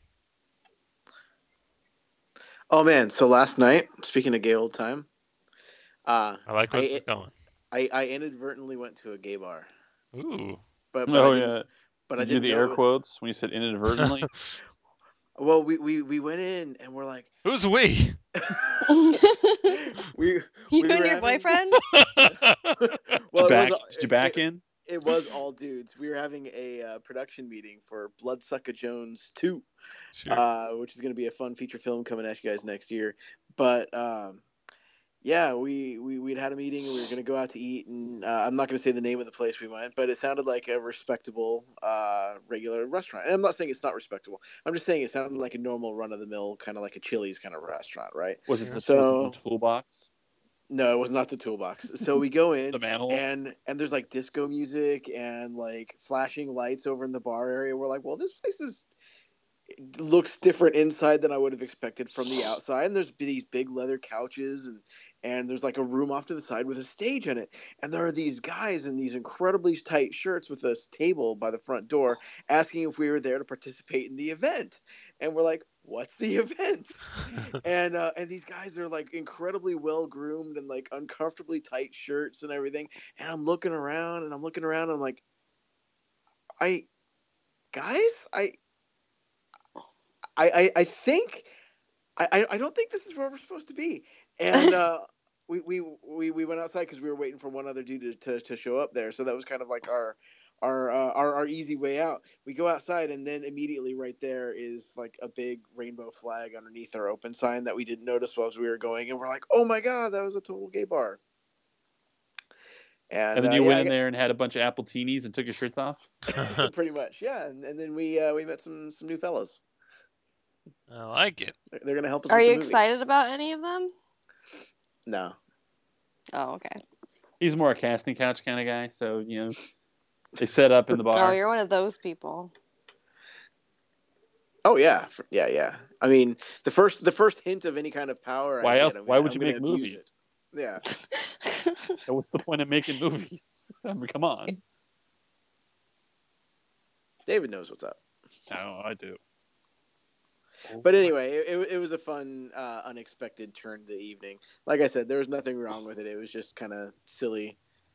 Oh man! So last night, speaking of gay old time, uh, I like where I- this is going. I, I inadvertently went to a gay bar, Ooh. but, but Oh I didn't, yeah. but Did I you do didn't the know air it- quotes when you said inadvertently? Well, we, we we went in and we're like, Who's we? you we and we were your having- boyfriend? well, did it you back, was, did you back it, in? It was all dudes. We were having a uh, production meeting for Bloodsucker Jones two, Sure. uh, which is going to be a fun feature film coming at you guys next year. But um, yeah, we, we we'd had a meeting and we were going to go out to eat, and uh, I'm not going to say the name of the place we went, but it sounded like a respectable, uh, regular restaurant. And I'm not saying it's not respectable. I'm just saying it sounded like a normal run of the mill, kind of like a Chili's kind of restaurant, right? Was it the, So- was it the toolbox? No, it was not the toolbox. So we go in. The manhole? and and there's like disco music and like flashing lights over in the bar area. We're like, well, this place is it looks different inside than I would have expected from the outside. And there's these big leather couches and and there's like a room off to the side with a stage in it. And there are these guys in these incredibly tight shirts with a table by the front door asking if we were there to participate in the event. And we're like, what's the event? and uh, and these guys are like incredibly well groomed and like uncomfortably tight shirts and everything. And I'm looking around and I'm looking around and I'm like, I, guys, I, I, I, I think, I, I don't think this is where we're supposed to be. And uh, we, we, we, we went outside because we were waiting for one other dude to, to, to show up there. So that was kind of like our, our, uh, our, our easy way out. We go outside, and then immediately right there is like a big rainbow flag underneath our open sign that we didn't notice while we were going. And we're like, oh my God, that was a total gay bar. And, And then uh, you yeah, went I in got- there and had a bunch of Appletinis and took your shirts off. pretty much, yeah. And, and then we uh, we met some some new fellas. I like it. They're, they're gonna help us. Are with you the movie. excited about any of them? No. Oh, okay. He's more a casting couch kind of guy, so you know they set up in the bar. Oh, you're one of those people. Oh yeah, F- yeah, yeah. I mean, the first the first hint of any kind of power. Why I get, else? I'm Why gonna- would I'm you gonna make abuse movies? it. Yeah. What's the point of making movies? I mean, come on. David knows what's up. Oh, I do. But anyway, it, it, it was a fun, uh, unexpected turn to the evening. Like I said, there was nothing wrong with it. It was just kind of silly.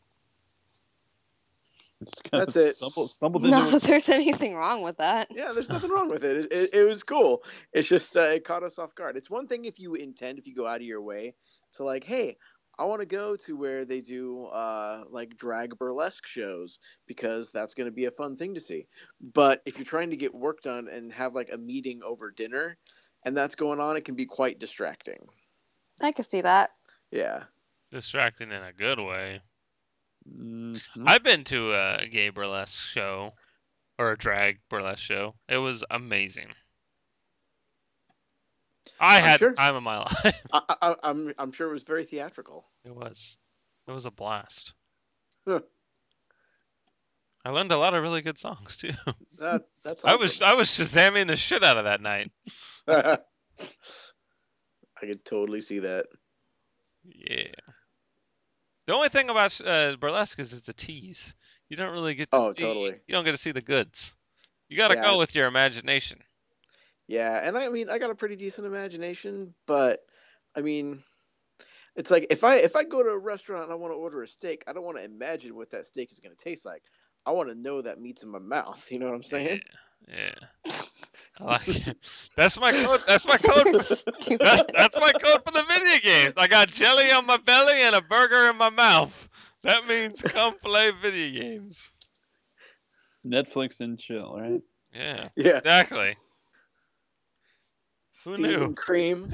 Just kinda That's it. Stumbled, stumbled into Not it. that there's anything wrong with that. Yeah, there's nothing wrong with it. It, it, it was cool. It's just uh, it caught us off guard. It's one thing if you intend, if you go out of your way to like, hey, I want to go to where they do uh, like drag burlesque shows because that's going to be a fun thing to see. But if you're trying to get work done and have like a meeting over dinner and that's going on, it can be quite distracting. I can see that. Yeah. Distracting in a good way. Mhm. I've been to a gay burlesque show or a drag burlesque show. It was amazing. I I'm had sure. the time of my life. I, I, I'm I'm sure it was very theatrical. It was. It was a blast. Huh. I learned a lot of really good songs too. That that's I was awesome. I was shazamming the shit out of that night. I could totally see that. Yeah. The only thing about uh, burlesque is it's a tease. You don't really get to Oh, see. totally. You don't get to see the goods. You got to Yeah. go with your imagination. Yeah, and I mean, I got a pretty decent imagination, but I mean, it's like if I if I go to a restaurant and I want to order a steak, I don't want to imagine what that steak is going to taste like. I want to know that meat's in my mouth. You know what I'm saying? Yeah. yeah. I like it. That's my code. That's my code. You're For, stupid. that's that's my code for the video games. I got jelly on my belly and a burger in my mouth. That means come play video games. Netflix and chill, right? Yeah. Yeah. Exactly. Who Steam knew? cream.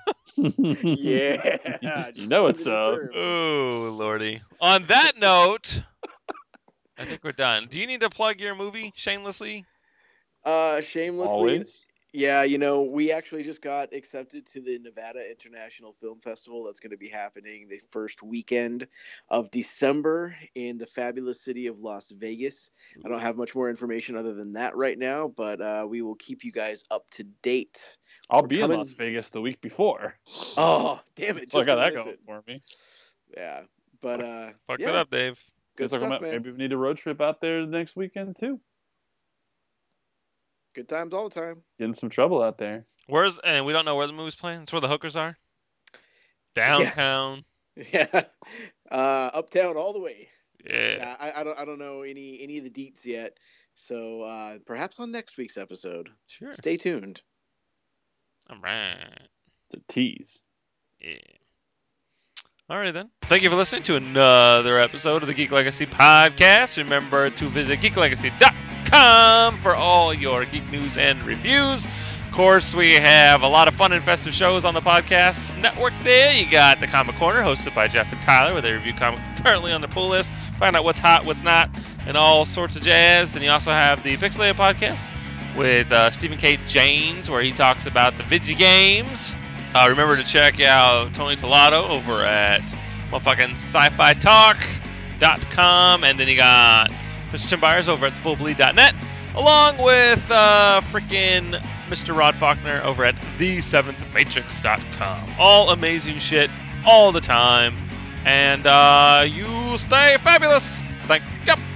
Yeah. You know it's just up. the term. Oh lordy. On that note, I think we're done. Do you need to plug your movie shamelessly? Uh, shamelessly. Always. Yeah, you know, we actually just got accepted to the Nevada International Film Festival. That's going to be happening the first weekend of December in the fabulous city of Las Vegas. I don't have much more information other than that right now, but uh, we will keep you guys up to date. I'll We're be coming- in Las Vegas the week before. Oh, damn it. So I just got gonna that miss going it. for me. Yeah, but uh, Fuck yeah, it up, Dave. good Guess I'll stuff, come out- man. Maybe we need a road trip out there next weekend too. Good times all the time. Get in some trouble out there. Where's and we don't know where the movie's playing. It's where the hookers are. Downtown. Yeah, uh, uptown all the way. Yeah. Yeah, I, I don't I don't know any any of the deets yet. So uh, perhaps on next week's episode. Sure. Stay tuned. All right. It's a tease. Yeah. All right then. Thank you for listening to another episode of the Geek Legacy podcast. Remember to visit geek legacy dot com for all your geek news and reviews. Of course, we have a lot of fun and festive shows on the podcast network there. You got the Comic Corner, hosted by Jeff and Tyler, where they review comics currently on the pull list, find out what's hot, what's not, and all sorts of jazz. And you also have the Pixelated podcast with uh, Stephen K. James, where he talks about the video games. Uh, remember to check out Tony Tolato over at motherfucking sci fi talk dot com. And then you got Mister Tim Byers over at the full bleed dot net, along with uh, freaking Mister Rod Faulkner over at the seventh matrix dot com. All amazing shit all the time. And uh, you stay fabulous. Thank you.